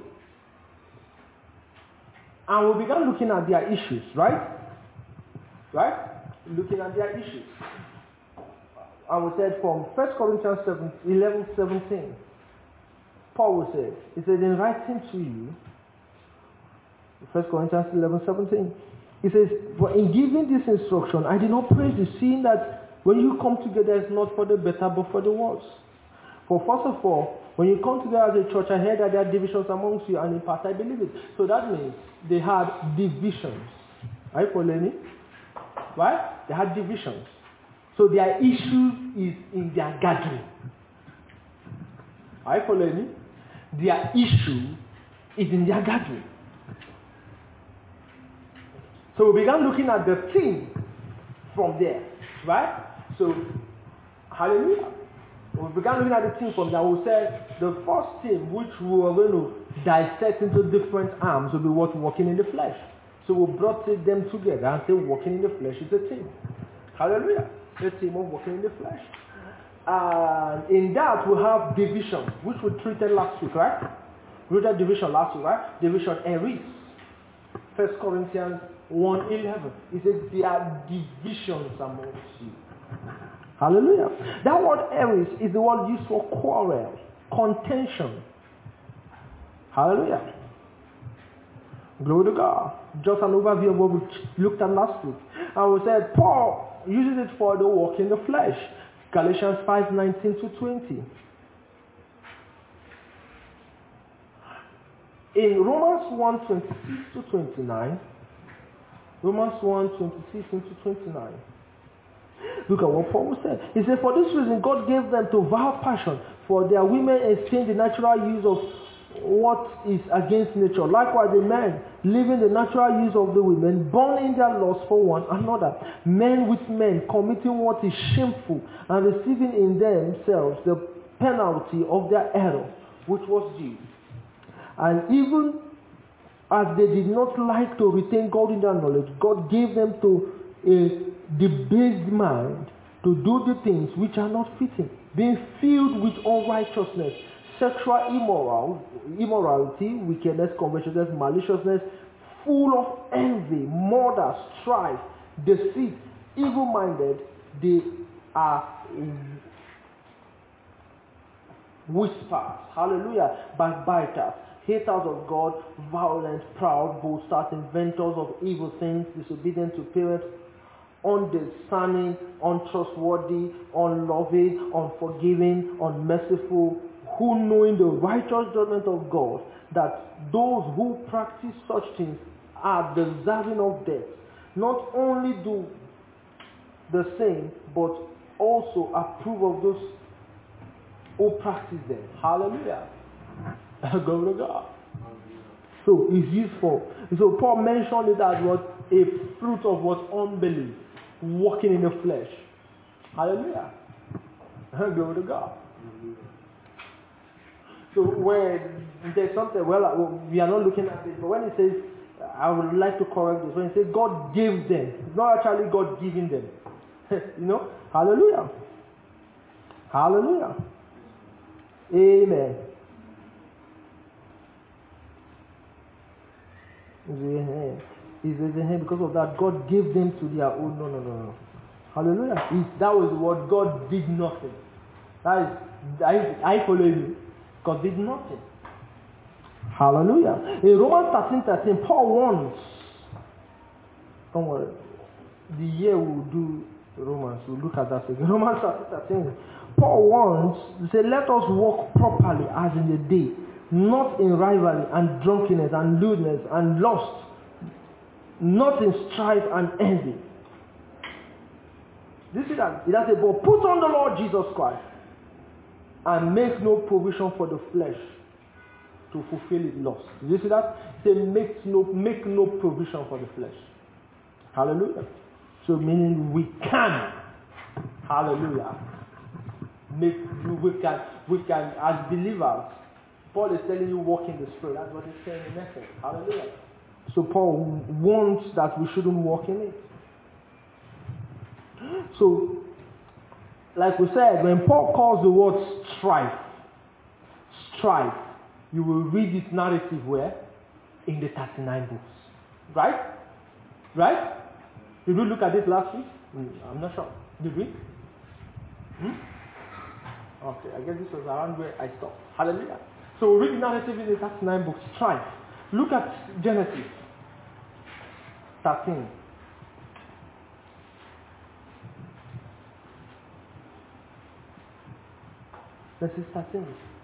And we began looking at their issues, right? Right? Looking at their issues. And we said from 1 Corinthians 11:17, Paul will say, he said, in writing to you, 1 Corinthians 11:17, he says, but in giving this instruction, I did not praise you, seeing that when you come together, it's not for the better, but for the worse. For first of all, when you come together as a church, I heard that there are divisions amongst you, and in part I believe it. So that means they had divisions. Are you following me? Right? They had divisions. So their issue is in their gathering. Are you following me? Their issue is in their gathering. So we began looking at the theme from there. Right? So, hallelujah. We began looking at the theme from there. We said the first theme, which we were going to dissect into different arms, will be what walking in the flesh. So we brought them together and said walking in the flesh is a theme. Hallelujah. The theme of walking in the flesh. And in that we have division, which we treated last week, right? We treated division last week, right? Division eris. 1 Corinthians 1:11. It says there are divisions amongst you. Hallelujah. That word eris is the word used for quarrel, contention. Hallelujah. Glory to God. Just an overview of what we looked at last week. And we said Paul uses it for the walk in the flesh. Galatians 5:19-20. In Romans 1:26-29, Romans 1:26-29. Look at what Paul said. He said, for this reason God gave them to vile passion, for their women exchanged the natural use of what is against nature. Likewise the men, leaving the natural use of the women, born in their lust for one another. Men with men, committing what is shameful, and receiving in themselves the penalty of their error, which was due. And even as they did not like to retain God in their knowledge, God gave them to a debased mind to do the things which are not fitting, being filled with unrighteousness, sexual immorality, wickedness, covetousness, maliciousness, full of envy, murder, strife, deceit, evil-minded. They are whisperers, hallelujah, backbiters, haters of God, violent, proud, boasters, inventors of evil things, disobedient to parents, undiscerning, untrustworthy, unloving, unforgiving, unmerciful, who knowing the righteous judgment of God, that those who practice such things are deserving of death, not only do the same, but also approve of those who practice them. Hallelujah. Glory to God. So it's useful. So Paul mentioned it as what? A fruit of what? Unbelief. Walking in the flesh. Hallelujah. Glory to God. So when there's something, we are not looking at this, but when it says, I would like to correct this, when it says God gave them, it's not actually God giving them. Hallelujah. Hallelujah. Amen. He says in him, because of that, God gave them to their own. No. Hallelujah. That was what God did nothing. That is, I follow you. God did nothing. Hallelujah. In Romans 13:13, Paul warns. Don't worry. The year we'll do Romans, we'll look at that again. Romans 13:13. Paul warns, he said, let us walk properly as in the day, not in rivalry and drunkenness and lewdness and lust, not in strife and envy. This is that. It has said, but put on the Lord Jesus Christ and make no provision for the flesh to fulfill its lust. Did you see that? It said, make no provision for the flesh. Hallelujah. So meaning we can. Hallelujah. We can as believers. Paul is telling you walk in the Spirit. That's what he's saying in essence. Hallelujah. So Paul warns that we shouldn't walk in it. So, like we said, when Paul calls the word strife, you will read its narrative where? In the 39 books. Right? Right? Did we look at this last week? I'm not sure. Did we? Okay, I guess this was around where I stopped. Hallelujah. So we read the narrative in the 39 books. Strife. Look at Genesis 13. Verses 13.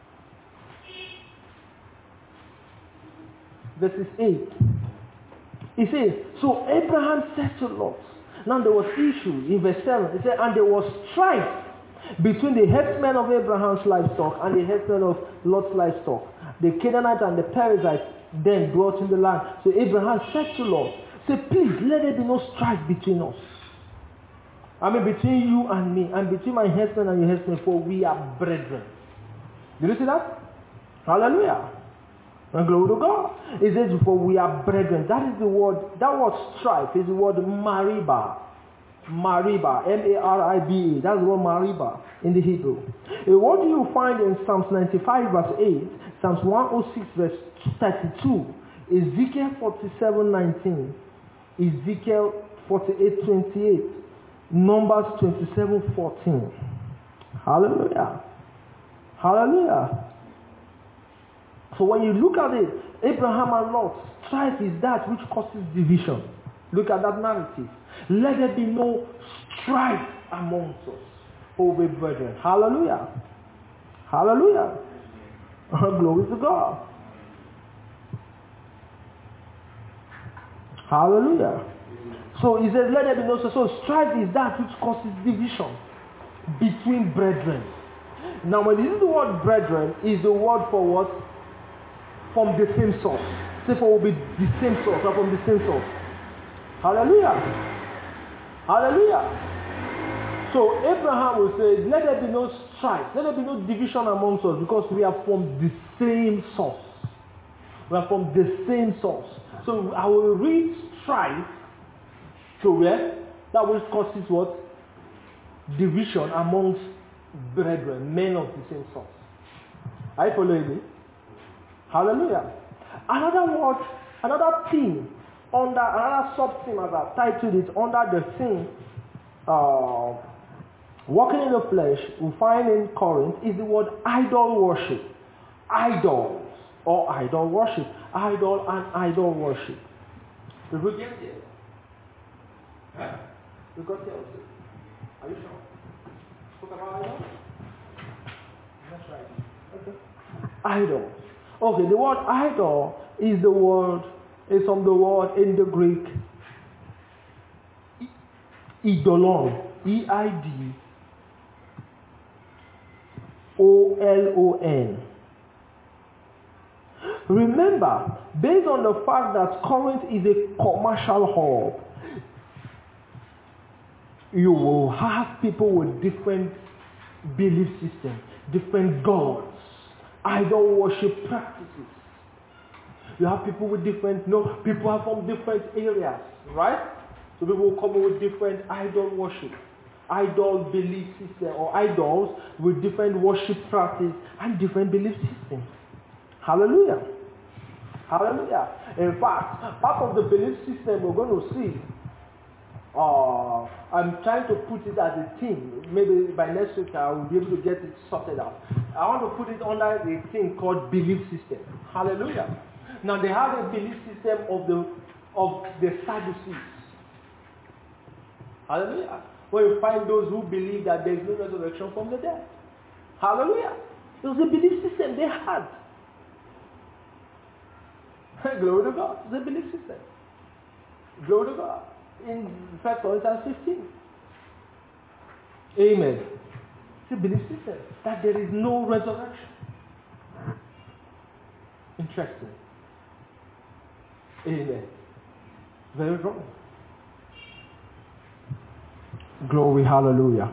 Verses 8. He says, so Abraham said to Lot. Now there was issue in verse 7. He said, and there was strife between the headsmen of Abraham's livestock and the headsmen of Lot's livestock. The Canaanites and the Perizzites then dwelt in the land. So Abraham said to Lot, say, please let there be no strife between us. I mean between you and me, and between my headsman and your headsman, for we are brethren. Did you see that? Hallelujah. And glory to God. It says, for we are brethren. That is the word, that word strife is the word mariba. Mariba. M-A-R-I-B-A. That's the word mariba in the Hebrew. What do you find in Psalms 95 verse 8, Psalms 106 verse 32, Ezekiel 47:19, Ezekiel 48:28, Numbers 27:14. Hallelujah. Hallelujah. So when you look at it, Abraham and Lot, strife is that which causes division. Look at that narrative. Let there be no strife amongst us, O brethren. Hallelujah. Hallelujah. Glory to God. Hallelujah. So he says, let there be no strife. So strife is that which causes division between brethren. Now when you use the word brethren, is the word for what? From the same source. Therefore will be the same source, or from the same source. Hallelujah. Hallelujah. So Abraham will say, let there be no strife, let there be no division amongst us, because we are from the same source. We are from the same source. So I will read strife to where? That will causes what? Division amongst brethren, men of the same source. Are you following me? Hallelujah. Another word, another theme, under another sub-theme as I've titled it, under the theme, walking in the flesh, we find in Corinth, is the word idol worship. Idols, or idol worship. Idol and idol worship. Did we get there? Huh? We got there also. Are you sure? Spoke about idols? That's right. Okay. Idols. Okay, the word idol is from the word in the Greek idolon, E-I-D-O-L-O-N. Remember, based on the fact that Corinth is a commercial hub, you will have people with different belief systems, different gods, idol worship practices. You have people with different, people are from different areas, right? So people will come with different idol worship, idol belief system, or idols with different worship practice and different belief systems. Hallelujah. Hallelujah. In fact, part of the belief system we're going to see, I'm trying to put it as a theme. Maybe by next week I will be able to get it sorted out. I want to put it under a thing called belief system. Hallelujah. Now they have a belief system of the Sadducees. Hallelujah. Where you find those who believe that there is no resurrection from the dead. Hallelujah. It was a belief system they had. Glory to God. It's a belief system. Glory to God. In 1 Corinthians 15. Amen. It's a belief system that there is no resurrection. Interesting. Amen. Very wrong. Glory, hallelujah.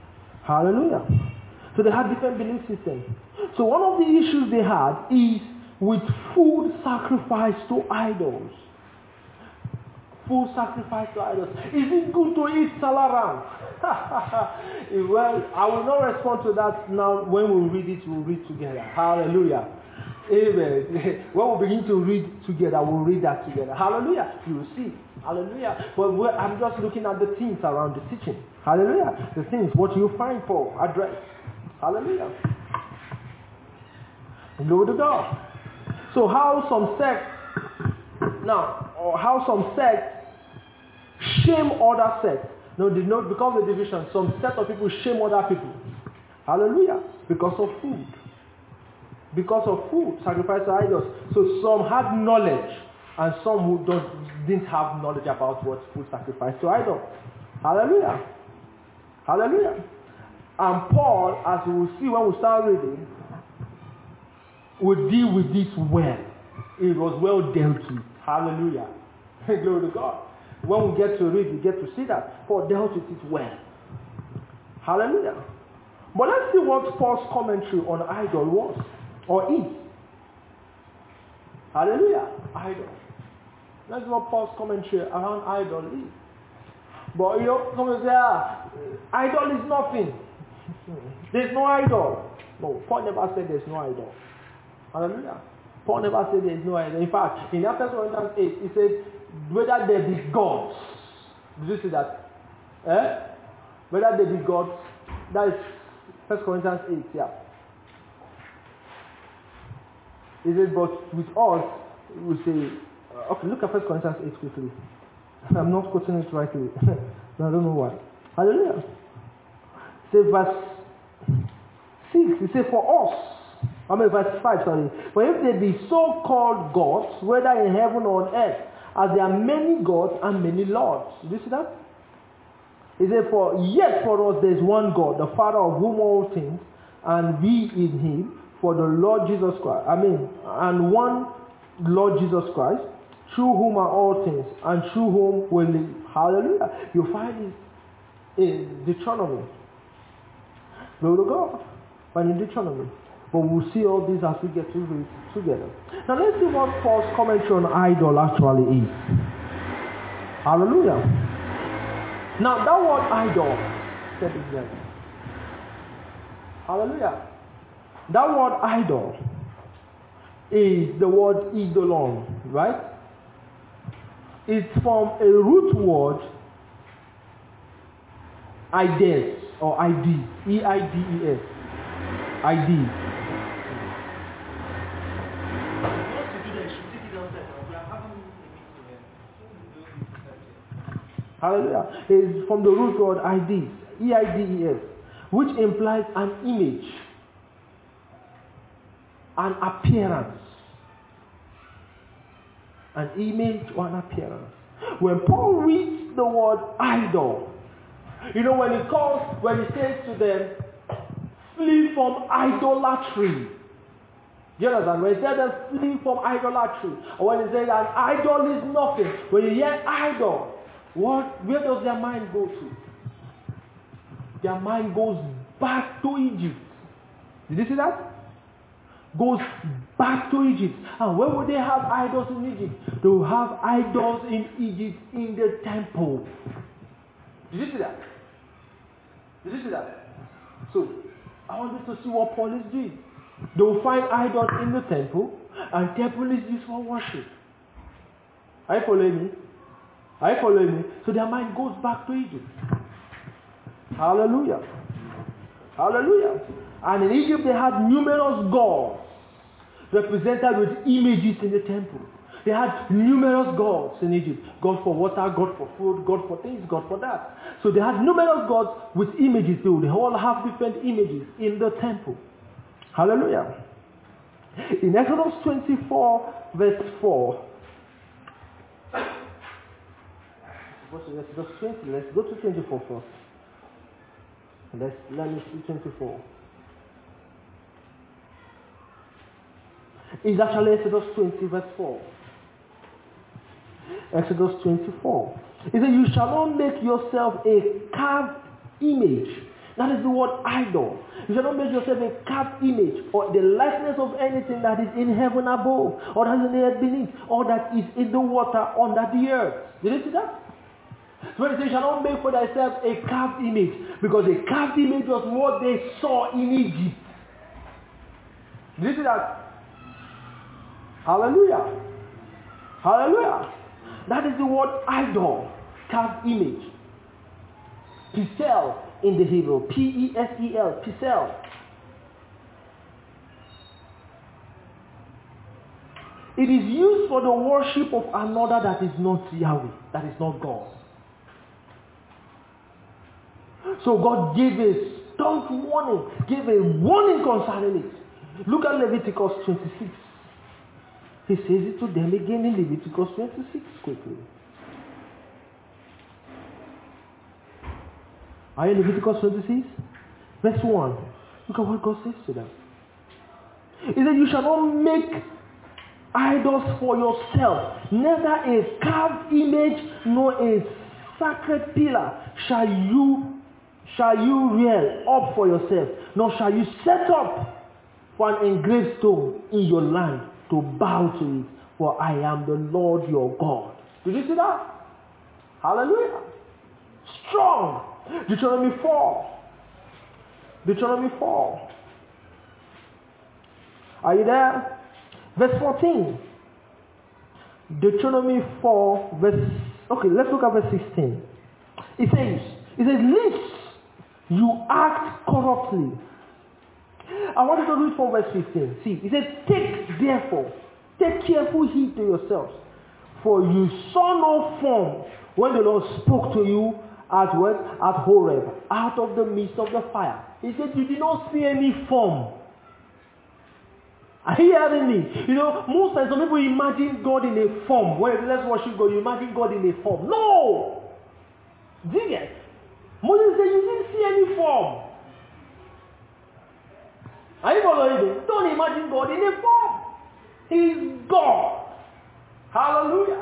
Hallelujah. So they had different belief systems. So one of the issues they had is with food sacrificed to idols. Food sacrificed to idols. Is it good to eat salaram? Well, I will not respond to that now. When we read it, we'll read together. Hallelujah. Amen. When we begin to read together, we'll read that together. Hallelujah. You will see. Hallelujah. But I'm just looking at the themes around the teaching. Hallelujah. The things, what you find Paul address. Hallelujah. Glory to God. So how some sects shame other sects. No, because of the division, some set of people shame other people. Hallelujah. Because of food. Because of food, sacrifice to idols. So some had knowledge, and some who didn't have knowledge about what food sacrifice to idols. Hallelujah. Hallelujah. And Paul, as we will see when we start reading, will deal with this well. It was well dealt with. Hallelujah. Glory to God. When we get to read, we get to see that Paul dealt with it well. Hallelujah. But let's see what Paul's commentary on idol was, or is. Hallelujah. Idol. Let's see what Paul's commentary around idol is. But someone say, idol is nothing. There's no idol. No, Paul never said there's no idol. Hallelujah. Paul never said there is no idol. In fact, in 1 Corinthians 8, he said, whether there be gods. Did you see that? Whether there be gods. That is 1 Corinthians 8, yeah. He said, but with us, we say, okay, look at 1 Corinthians 8 quickly. I'm not quoting it rightly. I don't know why. Hallelujah. Say verse 6, he said, for us, verse 5, sorry. For if there be so-called gods, whether in heaven or on earth, as there are many gods and many lords. Did you see that? He said, yet for us there is one God, the Father of whom all things, and we in him, for the Lord Jesus Christ. And one Lord Jesus Christ, through whom are all things, and through whom we live. Hallelujah. You find it in Deuteronomy. Glory to God. But in Deuteronomy. But we'll see all these as we get to read together. Now let's see what Paul's commentary on idol actually is. Hallelujah. Now that word idol, step it there. Hallelujah. That word idol is the word idolon, right? It's from a root word, ides or ID, E-I-D-E-S, ID. Hallelujah. It's from the root word ID, E-I-D-E-S, which implies an image, an appearance. An image or an appearance. When Paul reads the word idol, when he says to them, flee from idolatry. Do you understand? When he says them, flee from idolatry, or when he says an idol is nothing, when you hear idol, where does their mind go to? Their mind goes back to Egypt. Did you see that? Goes back to Egypt. And where would they have idols in Egypt? They will have idols in Egypt in the temple. Did you see that? Did you see that? So, I want you to see what Paul is doing. They will find idols in the temple, and temple is used for worship. Are you following me? Are you following me? So their mind goes back to Egypt. Hallelujah. Hallelujah. And in Egypt they had numerous gods represented with images in the temple. They had numerous gods in Egypt. God for water, God for food, God for things, God for that. So they had numerous gods with images too. They all have different images in the temple. Hallelujah. In Exodus 24 verse 4. Exodus 20. Let's go to 24 first. Let me see 24. It's actually Exodus 20 verse 4. Exodus 24. It says, you shall not make yourself a carved image That is the word idol. You shall not make yourself a carved image or the likeness of anything that is in heaven above, or that is in the earth beneath, or that is in the water under the earth. Did you see that? So when it says, you shall not make for thyself a carved image, because a carved image was what they saw in Egypt. Did you see that? Hallelujah. Hallelujah. That is the word idol, carved image. Pisel in the Hebrew. P-E-S-E-L. Pisel. It is used for the worship of another that is not Yahweh, that is not God. So God gave a staunch warning, gave a warning concerning it. Look at Leviticus 26. He says it to them again in Leviticus 26 quickly. Are you in Leviticus 26? Verse 1. Look at what God says to them. He said, you shall not make idols for yourself, neither a carved image nor a sacred pillar shall you rear up for yourself, nor shall you set up for an engraved stone in your land to bow to it, for I am the Lord your God. Did you see that? Hallelujah. Strong. Deuteronomy 4. Deuteronomy 4. Are you there? Verse 14. Deuteronomy 4 verse... Okay, let's look at verse 16. It says, lest you act corruptly. I want you to read from verse 15. See, it says, take careful heed to yourselves, for you saw no form when the Lord spoke to you at Horeb, out of the midst of the fire. He said, you did not see any form. Are you hearing me? You know, most times some people imagine God in a form. When let's worship God, you imagine God in a form. No! Do you get? Moses said, you didn't see any form. Are you following me? Don't imagine God in a form. He is God. Hallelujah.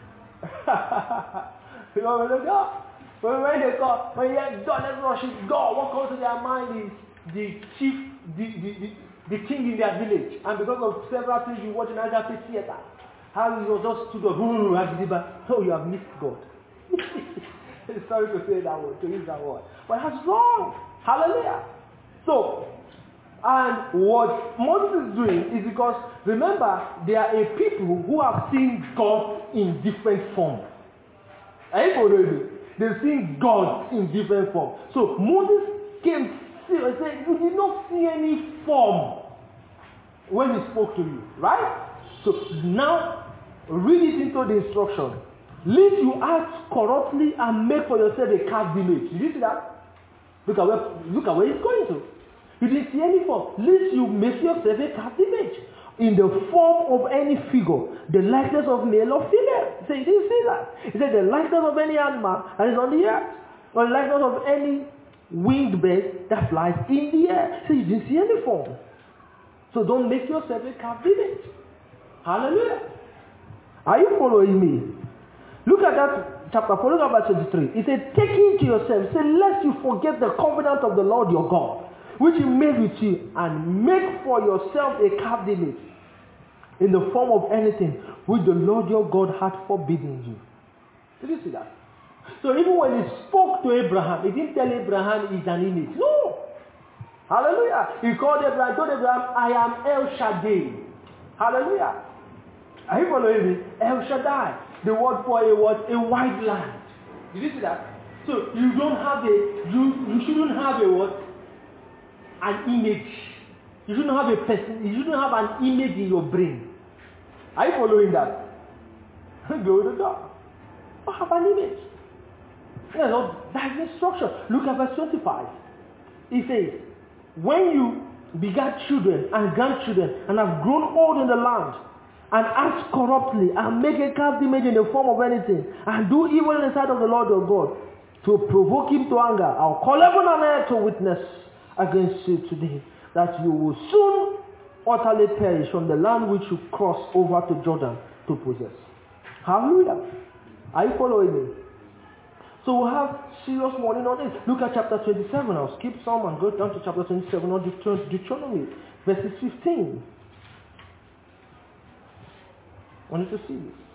You know what I mean? When they call, when you hear God, let's worship God, what comes to their mind is the chief, the king in their village. And because of several things you watch in Agape Theater, how he was just stood up, oh, you have missed God. Sorry to say that word, to use that word. But that's wrong. Hallelujah. So, and what Moses is doing is because, remember, there are a people who have seen God in different forms. Are you following me? They've seen God in different forms. So Moses came and said, you did not see any form when he spoke to you. Right? So now, read it into the instruction. Lest you act corruptly and make for yourself a carved image. Did you see that? Look at where he's going to. You didn't see any form. Lest you make yourself a carved image in the form of any figure, the likeness of male or female. So you didn't see that. He said the likeness of any animal that is on the earth, or the likeness of any winged bird that flies in the air. So you didn't see any form. So don't make yourself a carved image. Hallelujah. Are you following me? Look at that chapter 4, look at verse 23. He said, take heed to yourself, say, lest you forget the covenant of the Lord your God, which he made with you, and make for yourself a carved image in the form of anything which the Lord your God had forbidden you. Did you see that? So even when he spoke to Abraham, he didn't tell Abraham he's an image. No. Hallelujah. He told Abraham, I am El Shaddai. Hallelujah. Are you following me? El Shaddai. The word for a wide land. Did you see that? So you don't have you shouldn't have a what? An image. You shouldn't have a person. You shouldn't have an image in your brain. Are you following that? Go to God. Don't have an image. That's the instruction. Look at verse 25. It says, when you begat children and grandchildren and have grown old in the land, and act corruptly, and make a carved image in the form of anything, and do evil in the sight of the Lord your God, to provoke him to anger, I'll call heaven and earth to witness against you today, that you will soon utterly perish from the land which you cross over to Jordan to possess. Hallelujah. Are you following me? So we'll have serious warning on this. Look at chapter 27. I'll skip some and go down to chapter 27 on Deuteronomy, verses 15. I want you to see this.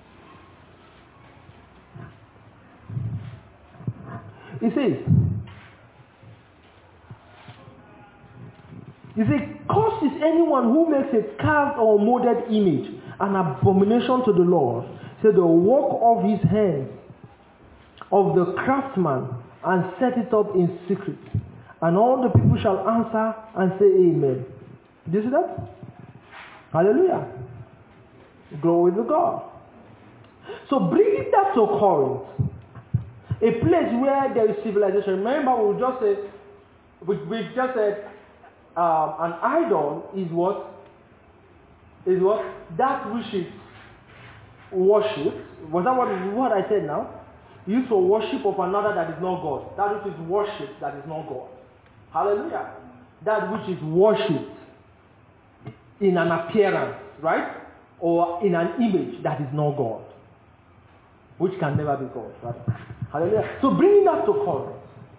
It says, cursed is anyone who makes a carved or molded image an abomination to the Lord. So the work of his hands, of the craftsman, and set it up in secret. And all the people shall answer and say amen. Do you see that? Hallelujah. Glory to God. So bringing that to Corinth, a place where there is civilization. Remember, we just said an idol is what? Is what? That which is worshipped. Was that what I said now? Used for worship of another that is not God. That which is worshipped that is not God. Hallelujah. That which is worshipped in an appearance, right? Or in an image that is not God. Which can never be God, right? Hallelujah. So bringing that to Corinth.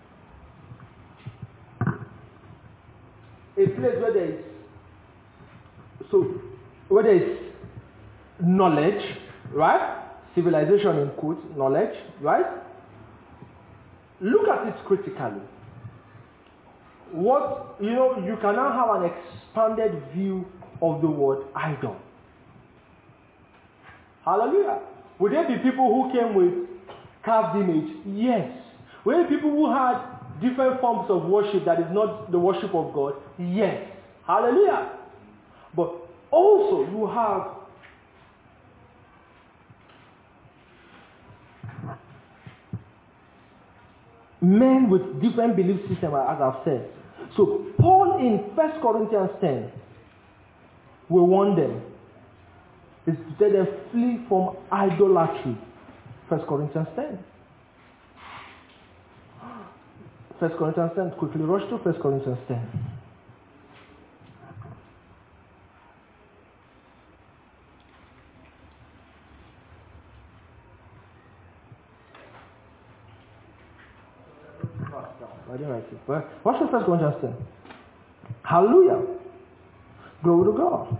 A place where there is knowledge, right? Civilization in quotes, knowledge, right? Look at it critically. You can now have an expanded view of the word idol. Hallelujah. Would there be people who came with carved image? Yes. Were there people who had different forms of worship that is not the worship of God? Yes. Hallelujah. But also you have men with different belief systems, as I've said. So Paul in 1 Corinthians 10 will warn them. Is to tell them flee from idolatry. 1 Corinthians 10. 1 Corinthians 10. Quickly rush to 1 Corinthians 10. I didn't write it. But watch the 1 Corinthians 10. Hallelujah. Glory to God.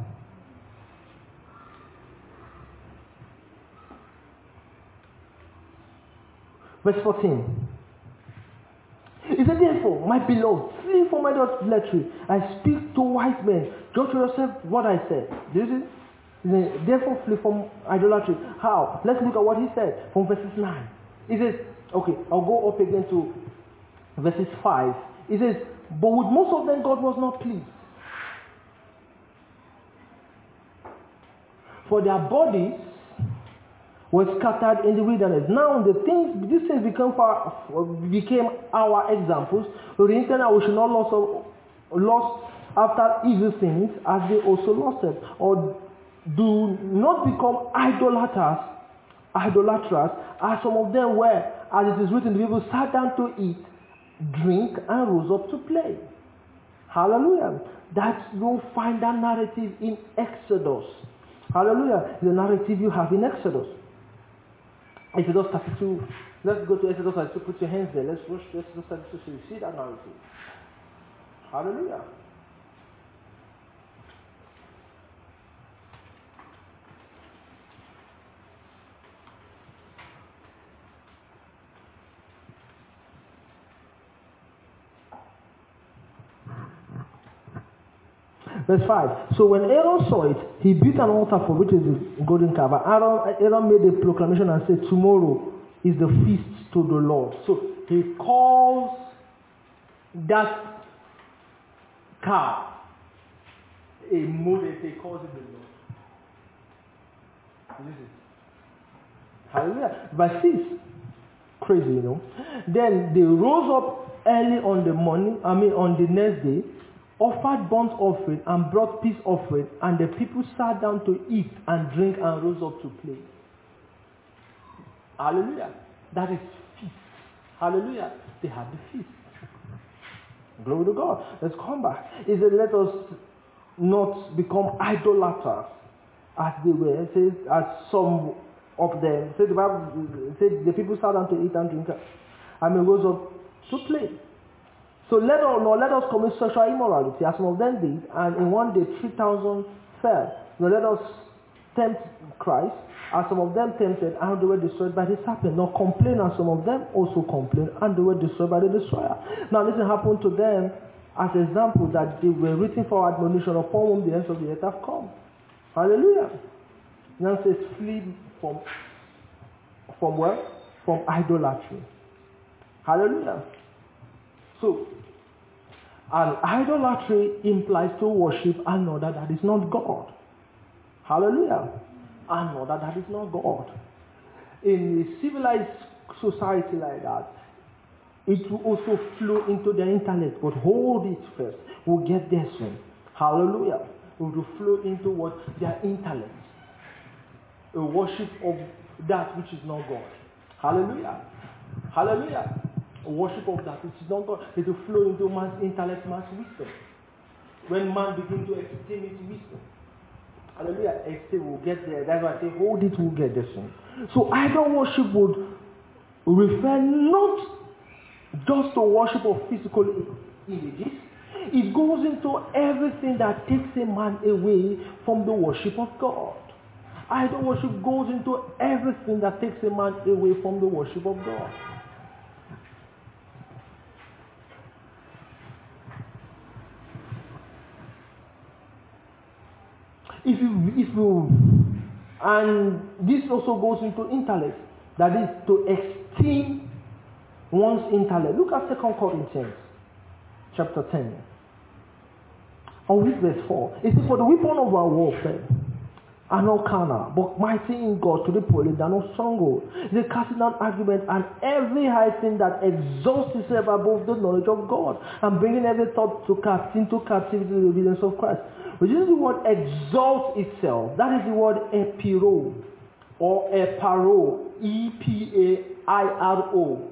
Verse 14. He said, therefore, my beloved, flee from idolatry. I speak to wise men. Judge yourself what I said. Do you see? He said, therefore, flee from idolatry. How? Let's look at what he said from verses 9. He says, okay, I'll go up again to verses 5. He says, but with most of them God was not pleased. For their bodies were scattered in the wilderness. Now these things became our examples. Oriented that we should not lust after evil things as they also lusted. Or do not become idolaters as some of them were, as it is written, the people sat down to eat, drink, and rose up to play. Hallelujah. That you'll find that narrative in Exodus. Hallelujah. The narrative you have in Exodus. Exodus 32. Let's go to Exodus 32. Put your hands there. Let's rush to Exodus 32 so you see that narrative. Hallelujah. Verse 5. So when Aaron saw it, he built an altar for which is the golden calf. Aaron made a proclamation and said, tomorrow is the feast to the Lord. So he calls that calf a model. He calls it the Lord. This is hallelujah. Verse 6. Crazy, Then they rose up early on the next day, offered burnt offering and brought peace offering, and the people sat down to eat and drink and rose up to play. Hallelujah. That is feast. Hallelujah. They had the feast. Glory to God. Let's come back. He said, let us not become idolaters as they were. It says, as some of them. The Bible said the people sat down to eat and drink and rose up to play. So let us commit sexual immorality, as some of them did, and in one day 3,000 fell. Now let us tempt Christ, as some of them tempted, and they were destroyed by the serpent. Now complain, as some of them also complained, and they were destroyed by the destroyer. Now this happened to them as example, that they were written for admonition, upon whom the ends of the earth have come. Hallelujah. Now it says, flee from where? From idolatry. Hallelujah. So, and idolatry implies to worship another that is not God. Hallelujah. Another that is not God. In a civilized society like that, it will also flow into their intellect, but hold it first. We'll get there soon. Hallelujah. It will flow into what? Their intellect. A worship of that which is not God. Hallelujah. Hallelujah. A worship of that which is not God. It will flow into man's intellect, man's wisdom. When man begins to esteem his wisdom. Hallelujah. We'll get there. That's why I say hold it, we'll get there soon. So idol worship would refer not just to worship of physical images. It goes into everything that takes a man away from the worship of God. Idol worship goes into everything that takes a man away from the worship of God. And this also goes into intellect, that is to esteem one's intellect. Look at 2 Corinthians chapter 10. On with verse 4. It says, for the weapon of our warfare are not carnal, but mighty in God to the pulling down of stronghold. They casting down argument and every high thing that exalts itself above the knowledge of God, and bringing every thought into captivity to the obedience of Christ. Which is the word exalt itself. That is the word epiro or eparo. E-P-A-I-R-O.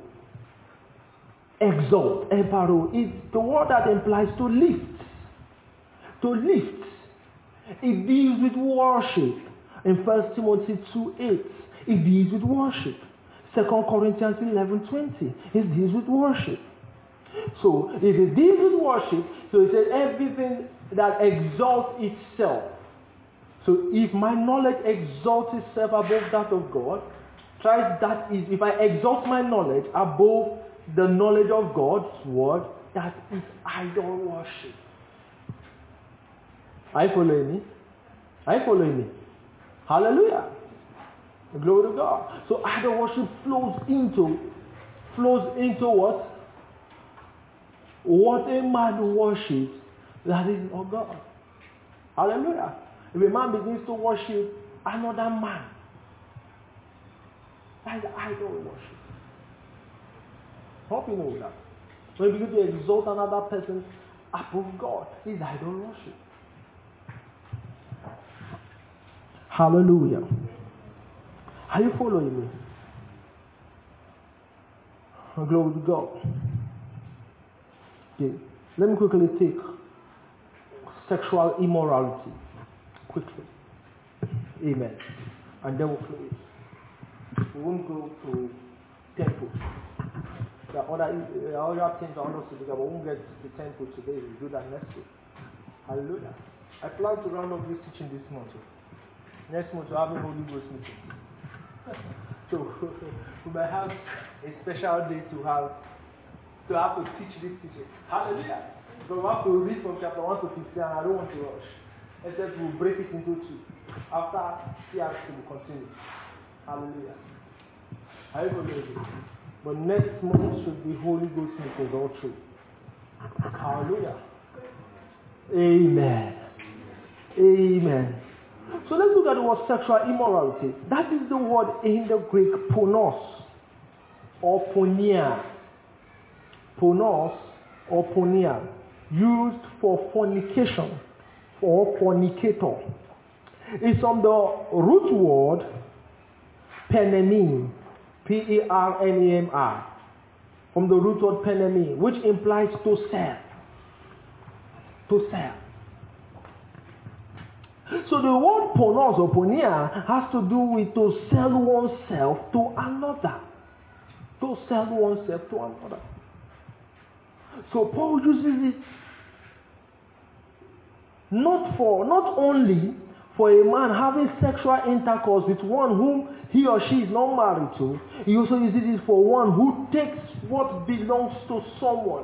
Exalt, eparo, is the word that implies to lift. To lift. It deals with worship. In 1 Timothy 2:8, it deals with worship. 2 Corinthians 11:20, it deals with worship. So, if it deals with worship, so it says everything that exalts itself. So, if my knowledge exalts itself above that of God, if I exalt my knowledge above the knowledge of God's word, that is idol worship. Are you following me? Are you following me? Hallelujah. Glory to God. So idol worship flows into what? What a man worships, that is not God. Hallelujah. If a man begins to worship another man, that is idol worship. Hope you know that. When you begin to exalt another person above God, is idol worship. Hallelujah. Are you following me? Glory to God. Okay. Let me quickly take sexual immorality. Quickly. Amen. And then we'll close. We won't go to temple. There are other things I want us to do, but we won't get to the temple today. We'll do that next week. Hallelujah. I plan to round up this teaching this month. Next month we'll have a Holy Ghost meeting. So we might have a special day to teach this teaching. Hallelujah. So we have to read from chapter 1 to 15, and I don't want to rush. Except we'll break it into two. After CRC we'll continue. Hallelujah. Are you following me? But next month should be Holy Ghost meetings all through. Hallelujah. Amen. Amen. So let's look at the word sexual immorality. That is the word in the Greek ponos or ponia. Ponos or ponia, used for fornication or fornicator. It's from the root word penemi, P-E-R-N-E-M-I, from the root word penemi, which implies to sell. To sell. So the word ponos or ponia has to do with to sell oneself to another. to sell oneself to another. So Paul uses it not only for a man having sexual intercourse with one whom he or she is not married to, he also uses it for one who takes what belongs to someone.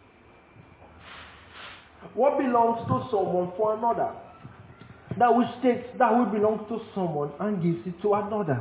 What belongs to someone for another. That which belongs to someone and gives it to another.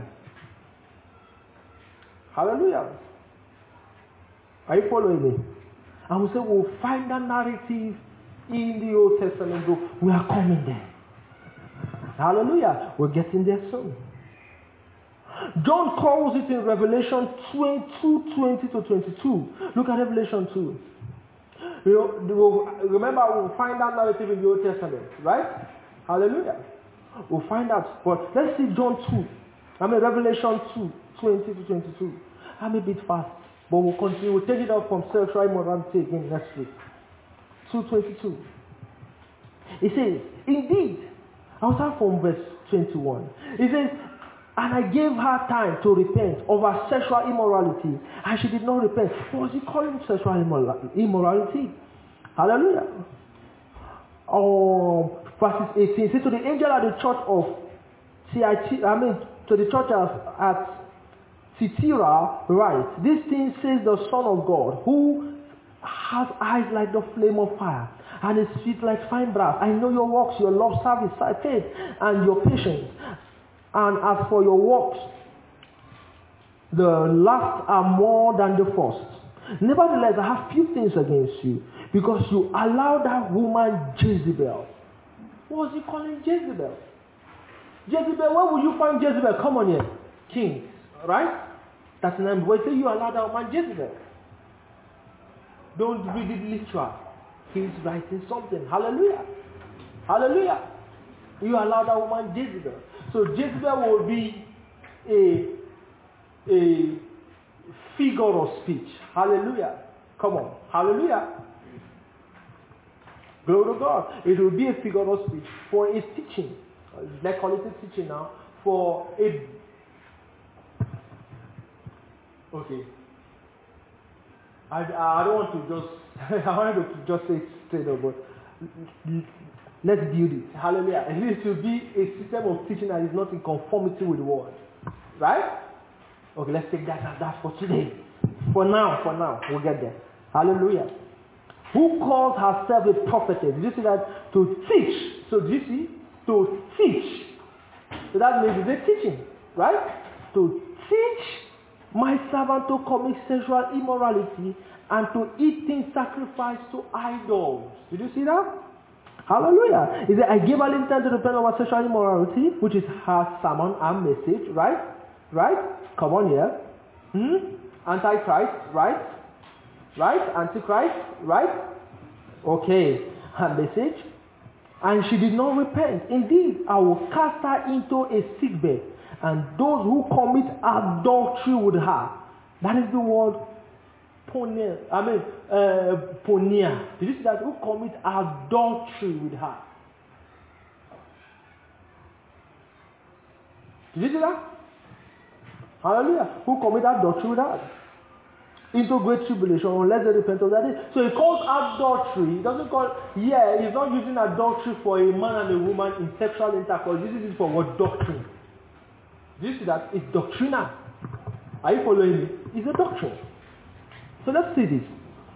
Hallelujah. Are you following me? And we say we'll find that narrative in the Old Testament book. We are coming there. Hallelujah. We're getting there soon. John calls it in Revelation 2:20 to 22. Look at Revelation 2. Remember, we'll find that narrative in the Old Testament, right? Hallelujah. We'll find out. But let's see Revelation 2:20 to 22. I'm a bit fast, but we'll continue. We'll take it up from sexual immorality again next week. 2:22. It says, indeed, I'll start from verse 21. It says, and I gave her time to repent of her sexual immorality, and she did not repent. What was he calling sexual immorality? Hallelujah. Verses 18. It says, to the angel at the church of to the church at Thyatira, write, this thing says the Son of God, who has eyes like the flame of fire, and his feet like fine brass. I know your works, your love, service, faith, and your patience. And as for your works, the last are more than the first. Nevertheless, I have few things against you, because you allowed that woman Jezebel. What was he calling Jezebel? Jezebel, where will you find Jezebel? Come on here. Kings, right? That's the name. But say you allowed that woman Jezebel. Don't read it literal. He's writing something. Hallelujah. Hallelujah. You allow that woman Jezebel. So Jezebel will be a figure of speech. Hallelujah. Come on. Hallelujah. Glory to God. It will be a figure of speech for a teaching. Let's call it a teaching now. For a... Okay. I don't want to just... I wanted to just say it straight up, but... Let's build it. Hallelujah. It needs to be a system of teaching that is not in conformity with the word. Right? Okay, let's take that as that for today. For now, we'll get there. Hallelujah. Who calls herself a prophetess? Did you see that? To teach. So do you see? To teach. So that means it's a teaching. Right? To teach my servant to commit sexual immorality and to eat things sacrificed to idols. Did you see that? Hallelujah. He said, I gave her little time to repent of her sexual immorality, which is her sermon and message, right? Right? Come on here. Antichrist, right? Right? Antichrist, right? Okay. Her message. And she did not repent. Indeed, I will cast her into a sickbed, and those who commit adultery with her. That is the word ponia. Ponia. Did you see that? Who commit adultery with her? Did you see that? Hallelujah. Who commit adultery with her? Into great tribulation unless they repent of that day. So he calls adultery. He doesn't call, he's not using adultery for a man and a woman in sexual intercourse. This is for what? Doctrine. Do you see that? It's doctrinal. Are you following me? It's a doctrine. So let's see this.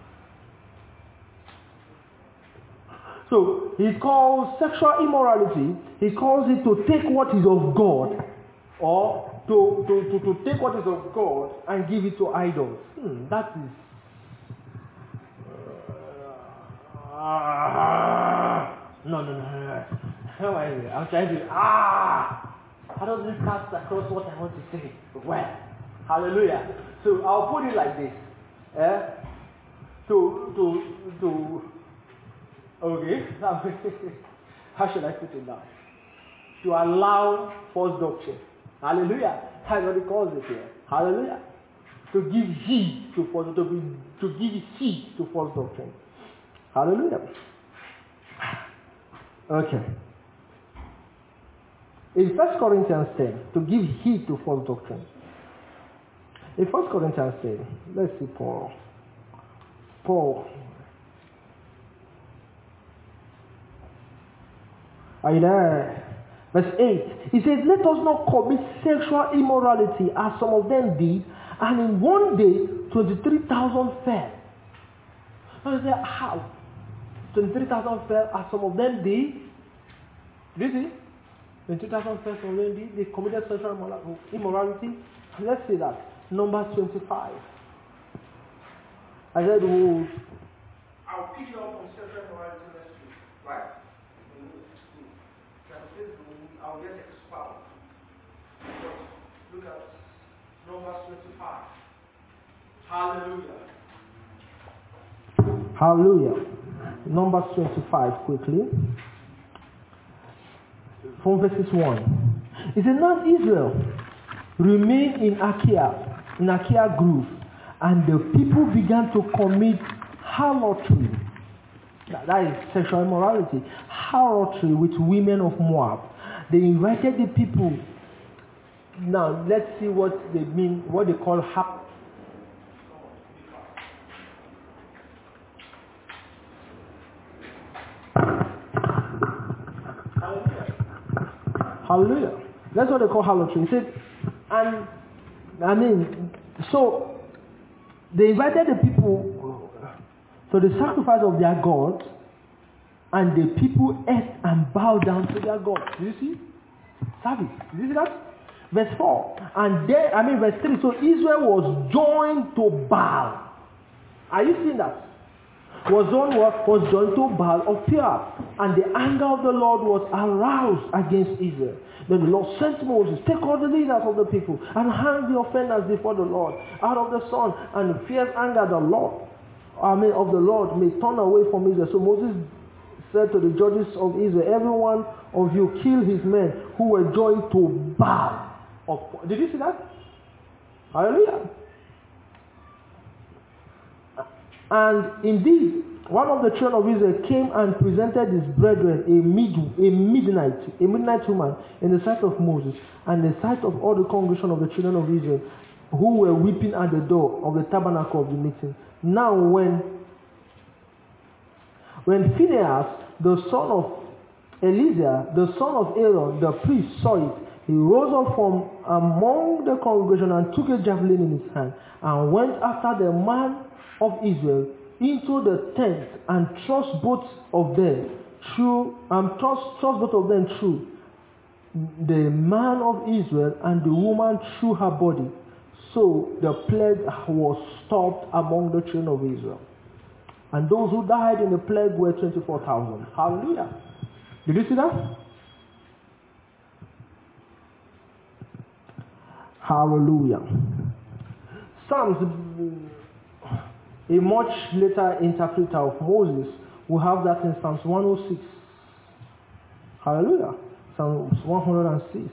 So he calls sexual immorality, he calls it to take what is of God, or to take what is of God and give it to idols. That is... No. I'm trying to... How does it pass across what I want to say? Well, hallelujah. So I'll put it like this. Okay. How should I put it now? To allow false doctrine. Hallelujah. That's what he calls it here. Hallelujah. To give heed to false, to give heed to false doctrine. Hallelujah. Okay. In 1 Corinthians 10, to give heed to false doctrine. In 1 Corinthians 10, let's see Paul. Paul. Are you there? Verse 8. He says, let us not commit sexual immorality as some of them did, and in one day 23,000 fell. And you say, how? 23,000 fell as some of them did? Do you see? 23,000 fell, some of them did. They committed sexual immorality. Let's see that. Numbers 25. I said, I'll pick you up on sexual immorality next week, right? I'll get expound. Look at Numbers 25. Hallelujah. Hallelujah. Numbers 25 quickly. From verses 1. It says, now Israel remained in Achaia Grove, and the people began to commit harlotry. That is sexual immorality. Harlotry with women of Moab. They invited the people. Now, let's see what they mean, what they call Hallelujah. That's what they call harlotry. He said, so they invited the people to the sacrifice of their gods, and the people ate and bowed down to their gods. Do you see? Service. Do you see that? Verse 4. Verse 3. So Israel was joined to Baal. Are you seeing that? Was joined to Baal of Peor, and the anger of the Lord was aroused against Israel. Then the Lord sent Moses, take all the leaders of the people and hang the offenders before the Lord out of the sun, and the fierce anger of the Lord may turn away from Israel. So Moses said to the judges of Israel, every one of you kill his men who were joined to Baal. Did you see that? Hallelujah. And indeed, one of the children of Israel came and presented his brethren a midnight woman in the sight of Moses and the sight of all the congregation of the children of Israel, who were weeping at the door of the tabernacle of the meeting. Now when Phinehas, the son of Eleazar, the son of Aaron, the priest, saw it, he rose up from among the congregation and took a javelin in his hand and went after the man of Israel into the tent and thrust both of them through. The man of Israel and the woman through her body. So the plague was stopped among the children of Israel. And those who died in the plague were 24,000. Hallelujah. Did you see that? Hallelujah. Psalms, a much later interpreter of Moses, will have that in Psalms 106. Hallelujah. Psalms 106.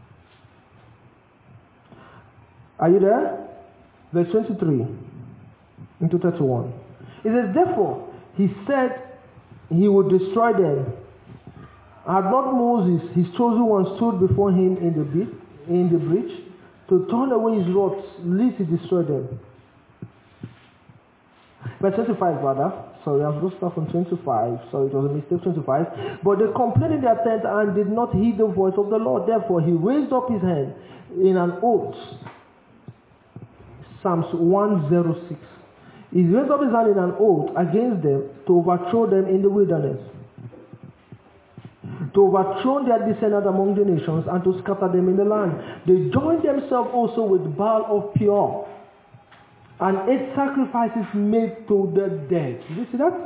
Are you there? Verse 23 into 31. It says, therefore, he said he would destroy them. Had not Moses, his chosen one, stood before him in the breach to turn away his wrath, lest he destroy them. Verse 25, rather. Sorry, I'm supposed to start from 25. Sorry, it was a mistake, 25. But they complained in their tent and did not heed the voice of the Lord. Therefore, he raised up his hand in an oath. Psalms 106. He raised up his hand in an oath against them to overthrow them in the wilderness, to overthrow their descendants among the nations, and to scatter them in the land. They joined themselves also with Baal of Peor, and ate sacrifices made to the dead. Did you see that?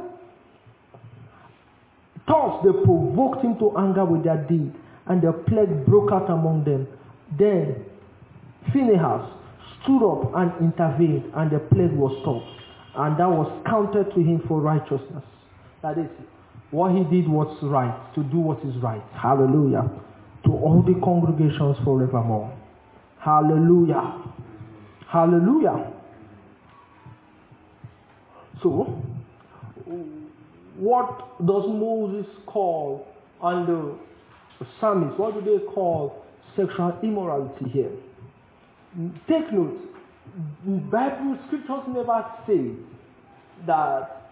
Thus they provoked him to anger with their deed, and the plague broke out among them. Then Phinehas stood up and intervened, and the plague was stopped. And that was counted to him for righteousness. That is, what he did was right, to do what is right. Hallelujah. To all the congregations forevermore. Hallelujah. Hallelujah. So, what does Moses call, and the psalmist, what do they call sexual immorality here? Take note, Bible scriptures never say that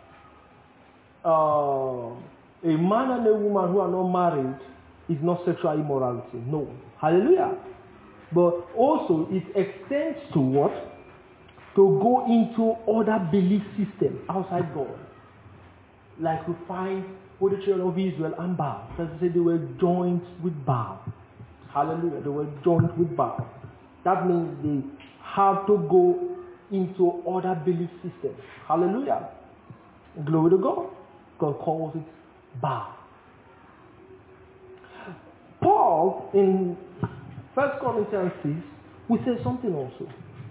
a man and a woman who are not married is not sexual immorality. No. Hallelujah. But also it extends to what? To go into other belief systems outside God. Like we find with the children of Israel and Baal. As I said, they were joined with Baal. Hallelujah. They were joined with Baal. That means they have to go into other belief systems. Hallelujah. Glory to God. God calls it Baal. Paul in 1 Corinthians 6 we say something also.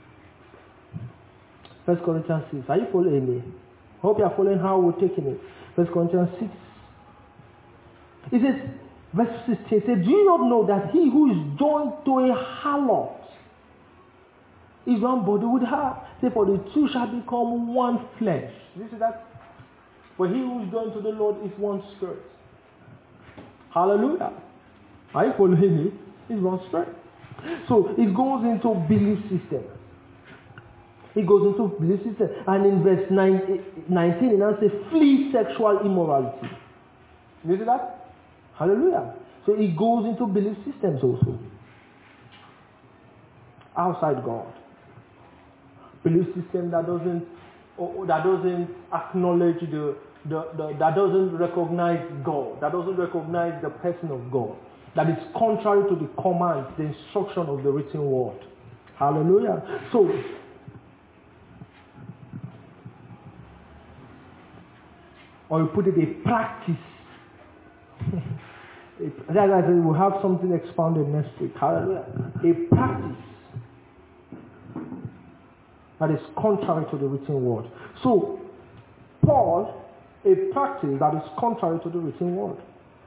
1 Corinthians 6. Are you following me? Hope you are following how we're taking it. 1 Corinthians 6. It says, verse 16, it says, do you not know that he who is joined to a harlot is one body with her? Therefore the two shall become one flesh. You see that? But he who is joined to the Lord is one spirit. Hallelujah. Are you following me? It's one spirit. So it goes into belief system. It goes into belief system. And in verse 19 it now says, flee sexual immorality. You see that? Hallelujah. So it goes into belief systems also. Outside God. Belief system that doesn't acknowledge that doesn't recognize God, that doesn't recognize the person of God, that is contrary to the commands, the instruction of the written word. Hallelujah. So or you put it a practice. That's why I said we'll have something expounded next week. Hallelujah. A practice that is contrary to the written word. So, Paul, a practice that is contrary to the written word.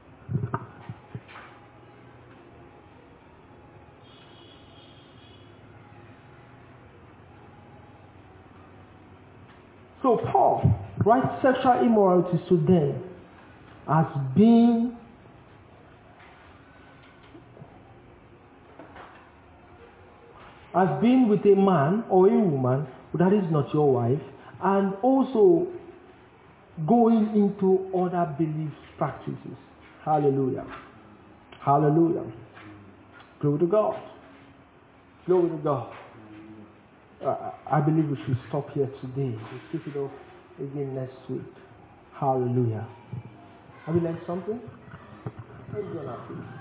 So, Paul writes sexual immorality to them as being with a man or a woman that is not your wife, and also going into other belief practices. Hallelujah. Hallelujah. Glory to God. Glory to God. I believe we should stop here today. We'll pick it up again next week. Hallelujah. Have you learned something? Let's go now, please.